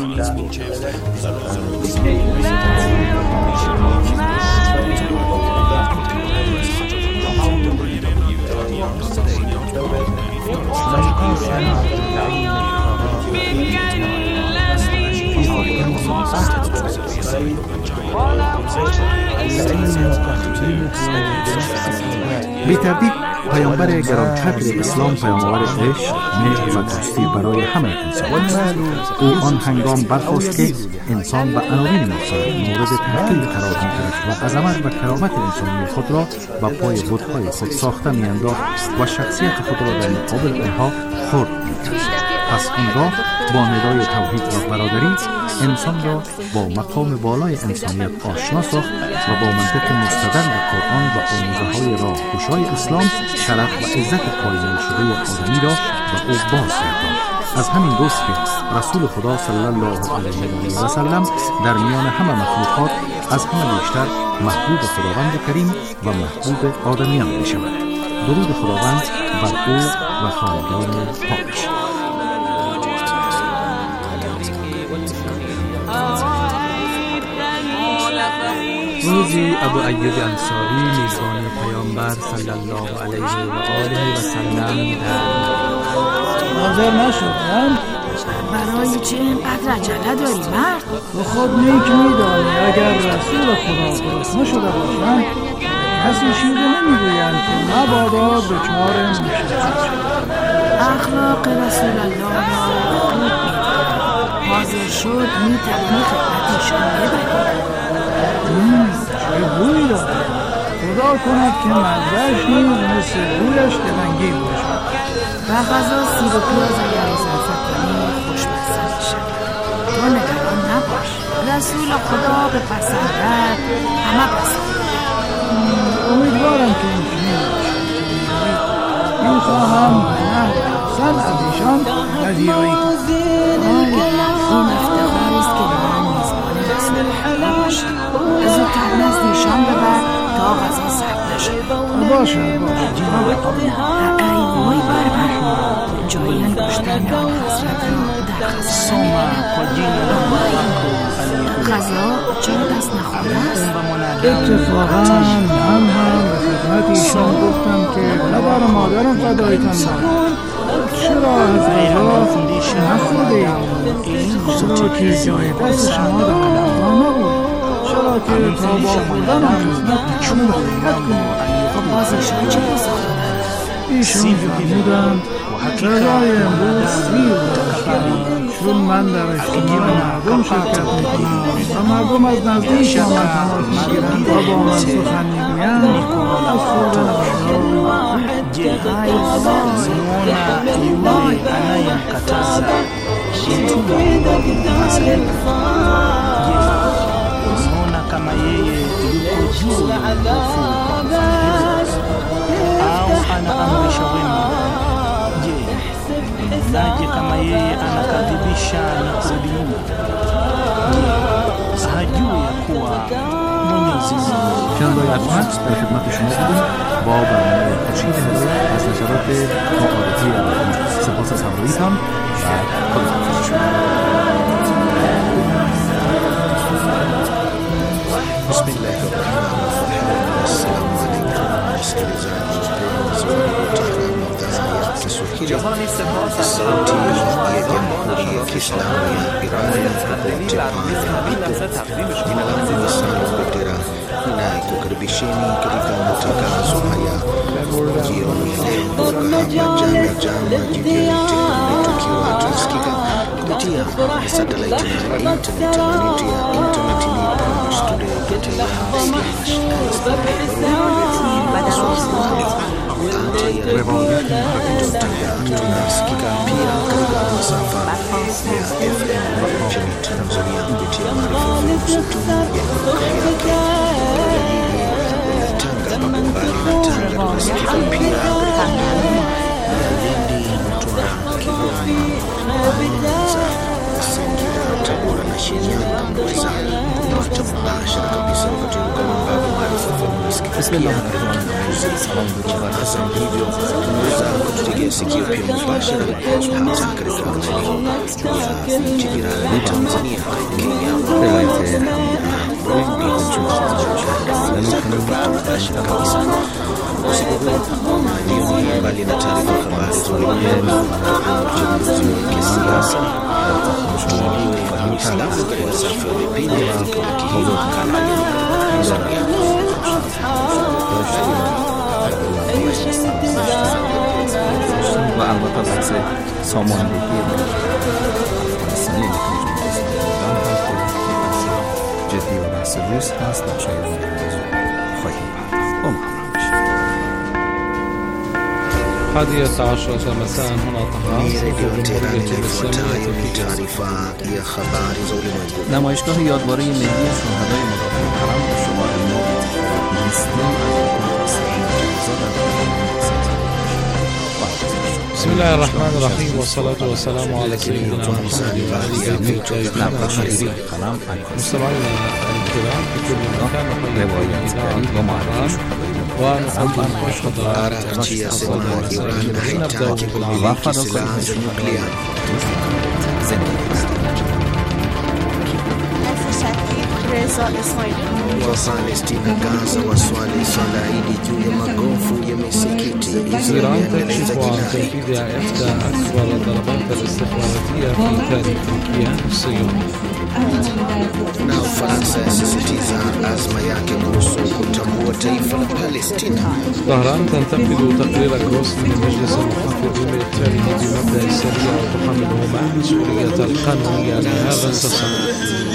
بی تردید پیامبر گرانقدر اسلام پیامآور عشق، مهر و دوستی برای همه انسان. او آن هنگام برخاست که انسان به عناوین مختلف مورد تحقیر قرار می‌گرفت و عظمت و کرامت انسانی خود را به پای بت‌های خود ساخته می‌انداخت و شخصیت خود را در مقابل آنها خرد می‌کرد. پس آنگاه با ندای توحید و برادری انسان را با مقام بالای انسانیت آشنا ساخت، و با منطق مستدل قرآن و آموزه‌های راهگشای اسلام شرف و عزت پایمال شده آدمی را به او بازگرداند. از همین روز که رسول خدا صلی الله علیه و سلم در میان همه مخلوقات از همه بیشتر محبوب خداوند کریم و محبوب آدمیان می شود. درود خداوند بر او و خاندان پاکش. روزی ابو ایوب انصاری میزبان پیامبر صلی الله علیه و آله و سلم حاضر نشدن؟ برای چه اینقدر عجله داری مرد؟ تو خود نیک میدانی اگر رسول خدا درست نشده باشند کسی شیده نمیگویند که مبادا دچار مشکل شد. اخلاق رسول الله را خوب میدید. حاضر شد میتوانی خدمتشان ببرید. چه بویی دارد؟ خدا کند که مزه‌اش نیز مثل بویش دلنگی باشد. و غذا سیر و پیاز اگر اضافه کنی خوشمزه میشود. تو نگران نباش، رسول خدا بپسندد همه پسندد. امیدوارم که اینجوری باشد. میخواهم نه احسن از ایشان پذیرایی کنم. این افتخاری است که دارم میزبان رسول خدا باشم. زودتر نزد ایشان ببر تا غذا سرد نشود. باشد باشد. ای وای بربر، جایی انگشتن یا حسرت را در غذا چرا دست نخورده است؟ اتفاقا من هم به خدمت ایشان گفتم که پدر و مادرم فدایتان باشد. چرا از غذا نخوردید؟ چرا که جای دست شما در نظام نبود؟ چرا که تا با خوردن خدمت شما خدمت کنید؟ خب باز ایشان چه پاسخ دادند؟ ایشان فرمودند غذای امروز سیر داشتند، چون من در اجتماع مردم شرکت میکنم و مردم از نزدیک من تماس میگیرند و با من سخن میگویند از خوردن غذا Imani anayemkataza unaona kama yeye yuko juu ya upofu au anaamrisha wema? Je, unaje kama yeye anakadhibisha na kurudi nyuma? Je, hajui ya kuwa Mwenyezi Mungu شنونده‌های ارجمند در خدمت شما بودیم با برنامه خورشید هدایت از نشرات معارفی الهی. سپاس از همراهیتان و خداحافظ شما. بسم الله الرحمن الرحیم. السلام علیکم. جهانی سپاس از صوتی یک جمهوری اسلامی ایران popote pale taqdim shoma aziz sana na kukaribisheni katika matangazo haya jioni leo kutoka jana jana jijini Tehran, tukiwa tunasikika kupitia satellite na internet anwani ya internet ni studio tunasikika pia katika masafa ya F M nchini Tanzania kupitia Maarifa Tanga mbali na Tanga, tunasikika pia katika Lindi, Mtwara, Kigoma, Mwanza, Singida, Tabora na Shinyanga. Mweza kupata mubashara kabisa wakati kama ambavyo Maarifa unasikika sasa hivyo tunaweza kututegea sikio pia mubashara hata katika mtandao ya nchi jirani Tanzania, Kenya, Burundi, kabisa. Usiku huu jioni, mbali na taarifa habari za ulimwengu na uchaguzi wa kisiasa, tunajiwe Uislamu katika safu ya vipindi katika kihizo kama Tanzania. و البته بحث ساماندهی افغانستانی جدی و بحث روز هست. در شاید خواهیم پرداخت. امیدوارم حادية عشرة مساء هنا طهران. نمایشگاه یادواره ملی شهدای مدافع حرم به شمار الله الرحمن الرحیم و صلاة و سلام علی سیدنا محمد و آله الطاهرین الطاهرین. مستمعین الكرام في كل مكان وحياكم إلى رمضان ونقدم حضرات نبدأ بالعظيم. Reza Ismaili wa Palestina Gaza waswali swala Idi juu ya magofu ya misikiti. إيران تكشف عن تنفيذ إحدى أكبر الضربات الاستخباراتية في تاريخ الكيان الصهيوني. Na Ufaransa yasisitiza azma yake kuhusu kutambua taifa la Palestina. طهران تنتقد تقرير غروس من مجلس المحافظين الإقليمي بمبدأ السرية وتحمله مع مسؤولية القانونية لهذا التصرف.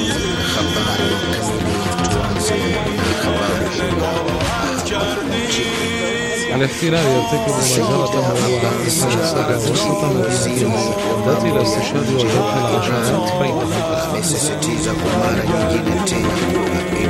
الاحتلال يرتكب مجرته وهو يسعى وسط مدينة مصر إلى استشهاد وجرح العشرات بين